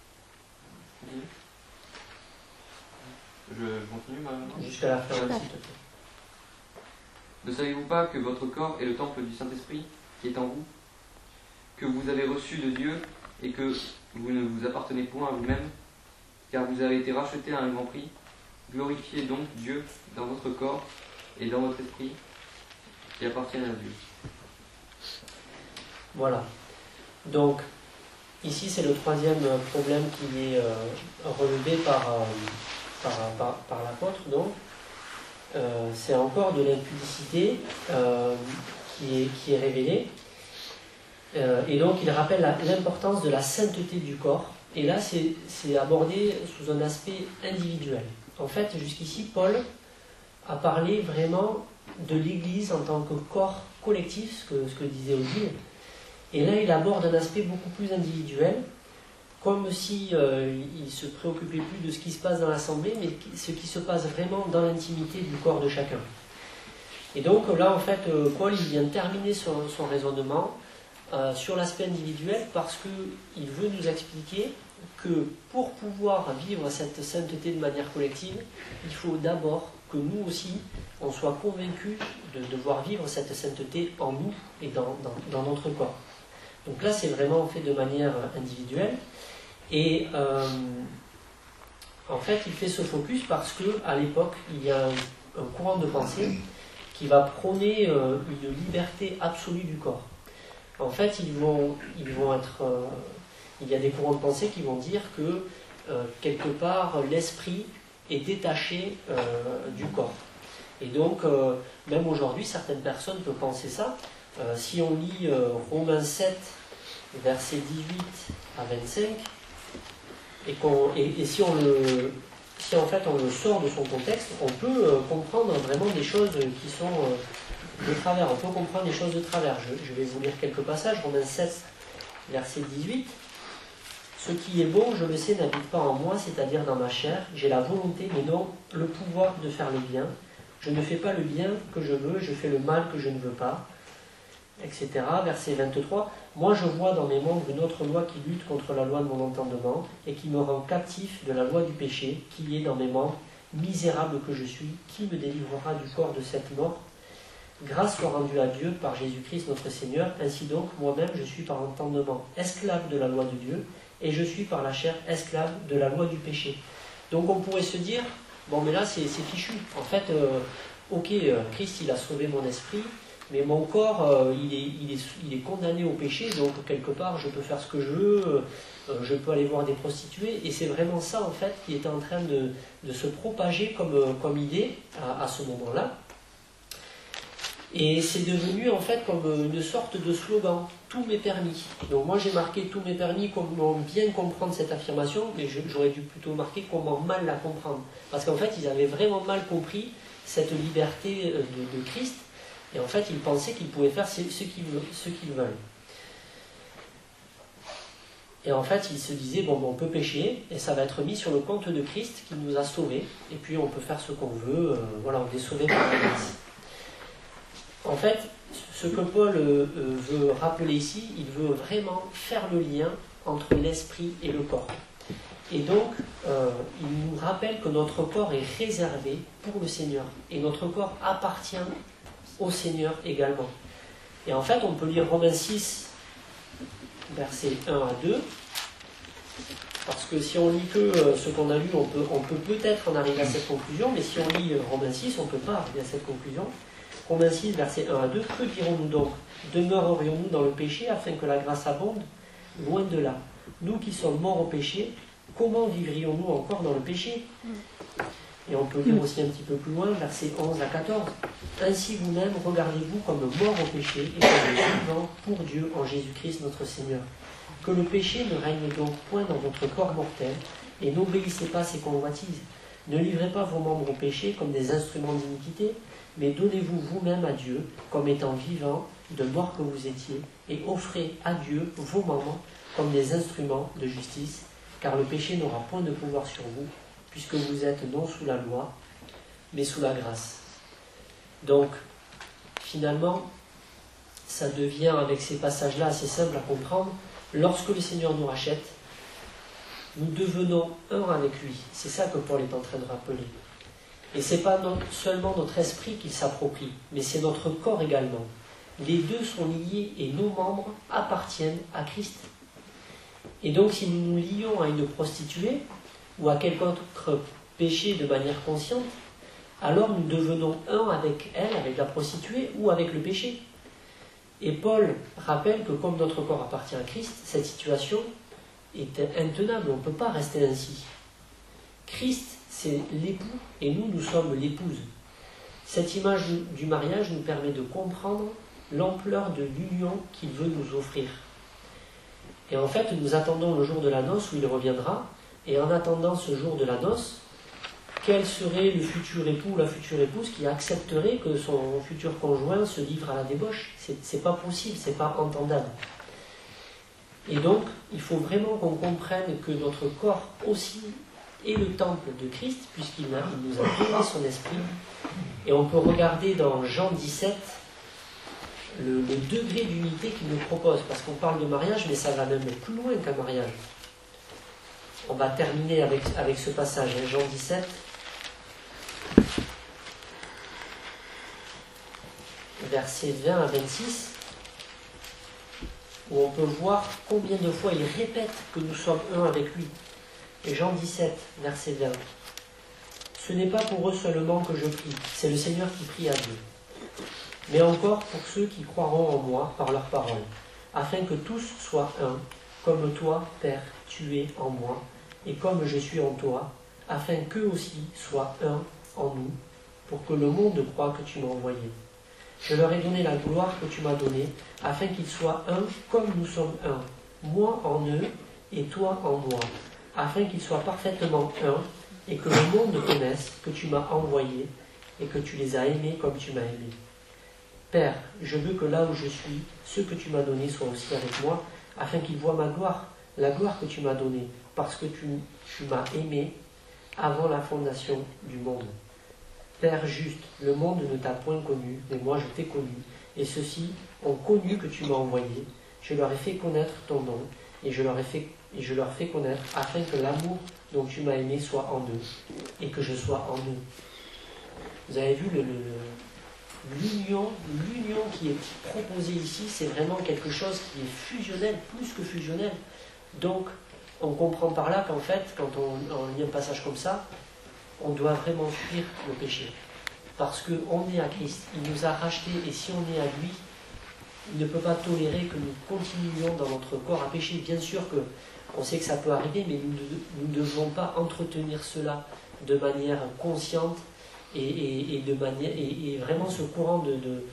Je continue maintenant. Jusqu'à la fin, s'il te plaît. Ne savez-vous pas que votre corps est le temple du Saint-Esprit qui est en vous, que vous avez reçu de Dieu et que vous ne vous appartenez point à vous-même, car vous avez été rachetés à un grand prix? Glorifiez donc Dieu dans votre corps et dans votre esprit qui appartiennent à Dieu. Voilà. Donc, ici, c'est le troisième problème qui est relevé par l'apôtre. Donc, c'est encore de l'impudicité qui est révélée. Et donc, il rappelle l'importance de la sainteté du corps. Et là, c'est abordé sous un aspect individuel. En fait, jusqu'ici, Paul a parlé vraiment de l'Église en tant que corps collectif, ce que disait Odile. Et là, il aborde un aspect beaucoup plus individuel, comme si il se préoccupait plus de ce qui se passe dans l'assemblée, mais ce qui se passe vraiment dans l'intimité du corps de chacun. Et donc là, en fait, Paul il vient terminer son raisonnement sur l'aspect individuel parce qu'il veut nous expliquer que pour pouvoir vivre cette sainteté de manière collective, il faut d'abord que nous aussi, on soit convaincus de devoir vivre cette sainteté en nous et dans notre corps. Donc là, c'est vraiment fait de manière individuelle. Et en fait, il fait ce focus parce qu'à l'époque, il y a un courant de pensée qui va prôner une liberté absolue du corps. En fait, il y a des courants de pensée qui vont dire que quelque part, l'esprit est détaché du corps. Et donc, même aujourd'hui, certaines personnes peuvent penser ça. Si on lit Romains 7, versets 18 à 25, et si en fait on le sort de son contexte, on peut comprendre vraiment des choses qui sont de travers. On peut comprendre des choses de travers. Je vais vous lire quelques passages. Romains 7, verset 18. Ce qui est bon, je le sais, n'habite pas en moi, c'est-à-dire dans ma chair. J'ai la volonté, mais non le pouvoir de faire le bien. Je ne fais pas le bien que je veux, je fais le mal que je ne veux pas, etc. Verset 23. Moi, je vois dans mes membres une autre loi qui lutte contre la loi de mon entendement et qui me rend captif de la loi du péché qui est dans mes membres. Misérable que je suis, qui me délivrera du corps de cette mort? Grâce soit rendue à Dieu par Jésus-Christ notre Seigneur. Ainsi donc, moi-même, je suis par entendement esclave de la loi de Dieu et je suis par la chair esclave de la loi du péché. Donc on pourrait se dire, bon mais là c'est fichu. En fait, Christ il a sauvé mon esprit, mais mon corps il est condamné au péché, donc quelque part je peux faire ce que je veux, je peux aller voir des prostituées, et c'est vraiment ça en fait qui était en train de se propager comme idée à ce moment-là. Et c'est devenu en fait comme une sorte de slogan, tout m'est permis. Donc moi j'ai marqué tout m'est permis, comment bien comprendre cette affirmation, mais j'aurais dû plutôt marquer comment mal la comprendre. Parce qu'en fait ils avaient vraiment mal compris cette liberté de Christ, et en fait ils pensaient qu'ils pouvaient faire ce qu'ils veulent. Et en fait ils se disaient, bon on peut pécher, et ça va être mis sur le compte de Christ qui nous a sauvés, et puis on peut faire ce qu'on veut, voilà, on est sauvés par la grâce. En fait, ce que Paul veut rappeler ici, il veut vraiment faire le lien entre l'esprit et le corps. Et donc, il nous rappelle que notre corps est réservé pour le Seigneur. Et notre corps appartient au Seigneur également. Et en fait, on peut lire Romains 6, versets 1 à 2. Parce que si on lit que ce qu'on a lu, on peut peut-être en arriver à cette conclusion. Mais si on lit Romains 6, on ne peut pas arriver à cette conclusion. Romains 6, versets 1 à 2, que dirons-nous donc? Demeurerions-nous dans le péché afin que la grâce abonde? Loin de là. Nous qui sommes morts au péché, comment vivrions-nous encore dans le péché? Et on peut lire aussi un petit peu plus loin, versets 11 à 14. Ainsi vous-même, regardez-vous comme morts au péché et comme vivants pour Dieu en Jésus-Christ notre Seigneur. Que le péché ne règne donc point dans votre corps mortel et n'obéissez pas à ses convoitises. Ne livrez pas vos membres au péché comme des instruments d'iniquité, mais donnez-vous vous-même à Dieu comme étant vivants de mort que vous étiez, et offrez à Dieu vos membres comme des instruments de justice, car le péché n'aura point de pouvoir sur vous, puisque vous êtes non sous la loi, mais sous la grâce. Donc, finalement, ça devient, avec ces passages-là, assez simple à comprendre. Lorsque le Seigneur nous rachète, nous devenons un avec lui. C'est ça que Paul est en train de rappeler. Et ce n'est pas seulement notre esprit qui s'approprie, mais c'est notre corps également. Les deux sont liés et nos membres appartiennent à Christ. Et donc si nous nous lions à une prostituée ou à quelque autre péché de manière consciente, alors nous devenons un avec elle, avec la prostituée ou avec le péché. Et Paul rappelle que comme notre corps appartient à Christ, cette situation est intenable, on ne peut pas rester ainsi. Christ, c'est l'époux, et nous sommes l'épouse. Cette image du mariage nous permet de comprendre l'ampleur de l'union qu'il veut nous offrir. Et en fait, nous attendons le jour de la noce où il reviendra, et en attendant ce jour de la noce, quel serait le futur époux ou la future épouse qui accepterait que son futur conjoint se livre à la débauche? C'est pas possible, c'est pas entendable. Et donc, il faut vraiment qu'on comprenne que notre corps aussi est le temple de Christ, puisqu'il nous a donné son esprit. Et on peut regarder dans Jean 17 le degré d'unité qu'il nous propose, parce qu'on parle de mariage, mais ça va même plus loin qu'un mariage. On va terminer avec ce passage, hein, Jean 17. Versets 20 à 26, où on peut voir combien de fois il répète que nous sommes un avec lui. Et Jean 17, verset 20. Ce n'est pas pour eux seulement que je prie, c'est le Seigneur qui prie à Dieu. Mais encore pour ceux qui croiront en moi par leur parole, afin que tous soient un, comme toi, Père, tu es en moi, et comme je suis en toi, afin qu'eux aussi soient un en nous, pour que le monde croie que tu m'as envoyé. Je leur ai donné la gloire que tu m'as donnée, afin qu'ils soient un comme nous sommes un, moi en eux et toi en moi, afin qu'ils soient parfaitement un, et que le monde connaisse que tu m'as envoyé, et que tu les as aimés comme tu m'as aimé. Père, je veux que là où je suis, ceux que tu m'as donnés soient aussi avec moi, afin qu'ils voient ma gloire, la gloire que tu m'as donnée, parce que tu m'as aimé avant la fondation du monde. Père juste, le monde ne t'a point connu, mais moi je t'ai connu, et ceux-ci ont connu que tu m'as envoyé. Je leur ai fait connaître ton nom, et je leur fais connaître, afin que l'amour dont tu m'as aimé soit en eux, et que je sois en eux. Vous avez vu l'union qui est proposée ici, c'est vraiment quelque chose qui est fusionnel, plus que fusionnel. Donc, on comprend par là qu'en fait, quand on lit un passage comme ça, on doit vraiment fuir le péché. Parce qu'on est à Christ, il nous a rachetés, et si on est à lui, il ne peut pas tolérer que nous continuions dans notre corps à pécher. Bien sûr qu'on sait que ça peut arriver, mais nous ne devons pas entretenir cela de manière consciente et vraiment ce courant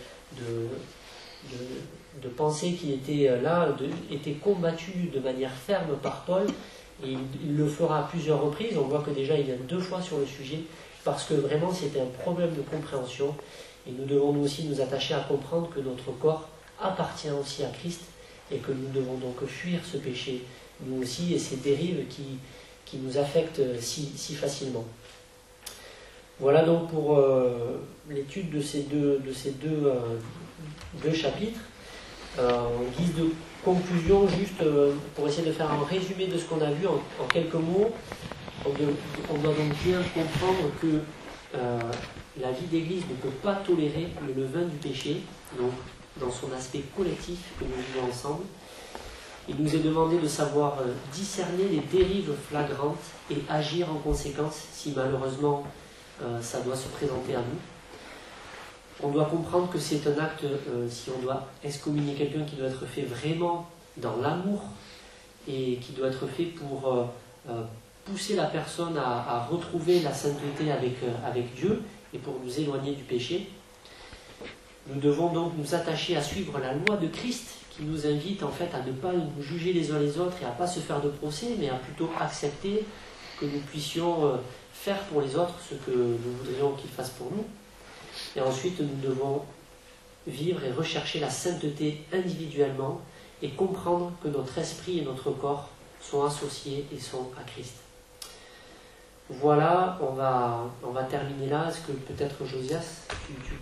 de pensée qui était là, était combattu de manière ferme par Paul, et il le fera à plusieurs reprises. On voit que déjà il vient 2 fois sur le sujet, parce que vraiment c'était un problème de compréhension, et nous devons nous aussi nous attacher à comprendre que notre corps appartient aussi à Christ, et que nous devons donc fuir ce péché, nous aussi, et ces dérives qui nous affectent si facilement. Voilà donc pour l'étude de ces deux chapitres. En guise de conclusion, juste pour essayer de faire un résumé de ce qu'on a vu en quelques mots, on doit donc bien comprendre que la vie d'Église ne peut pas tolérer le levain du péché, donc dans son aspect collectif que nous vivons ensemble. Il nous est demandé de savoir discerner les dérives flagrantes et agir en conséquence si malheureusement ça doit se présenter à nous. On doit comprendre que c'est un acte, si on doit excommunier quelqu'un, qui doit être fait vraiment dans l'amour et qui doit être fait pour pousser la personne à retrouver la sainteté avec Dieu et pour nous éloigner du péché. Nous devons donc nous attacher à suivre la loi de Christ qui nous invite en fait à ne pas nous juger les uns les autres et à ne pas se faire de procès, mais à plutôt accepter que nous puissions faire pour les autres ce que nous voudrions qu'ils fassent pour nous. Et ensuite, nous devons vivre et rechercher la sainteté individuellement et comprendre que notre esprit et notre corps sont associés et sont à Christ. Voilà, on va terminer là. Est-ce que peut-être Josias, tu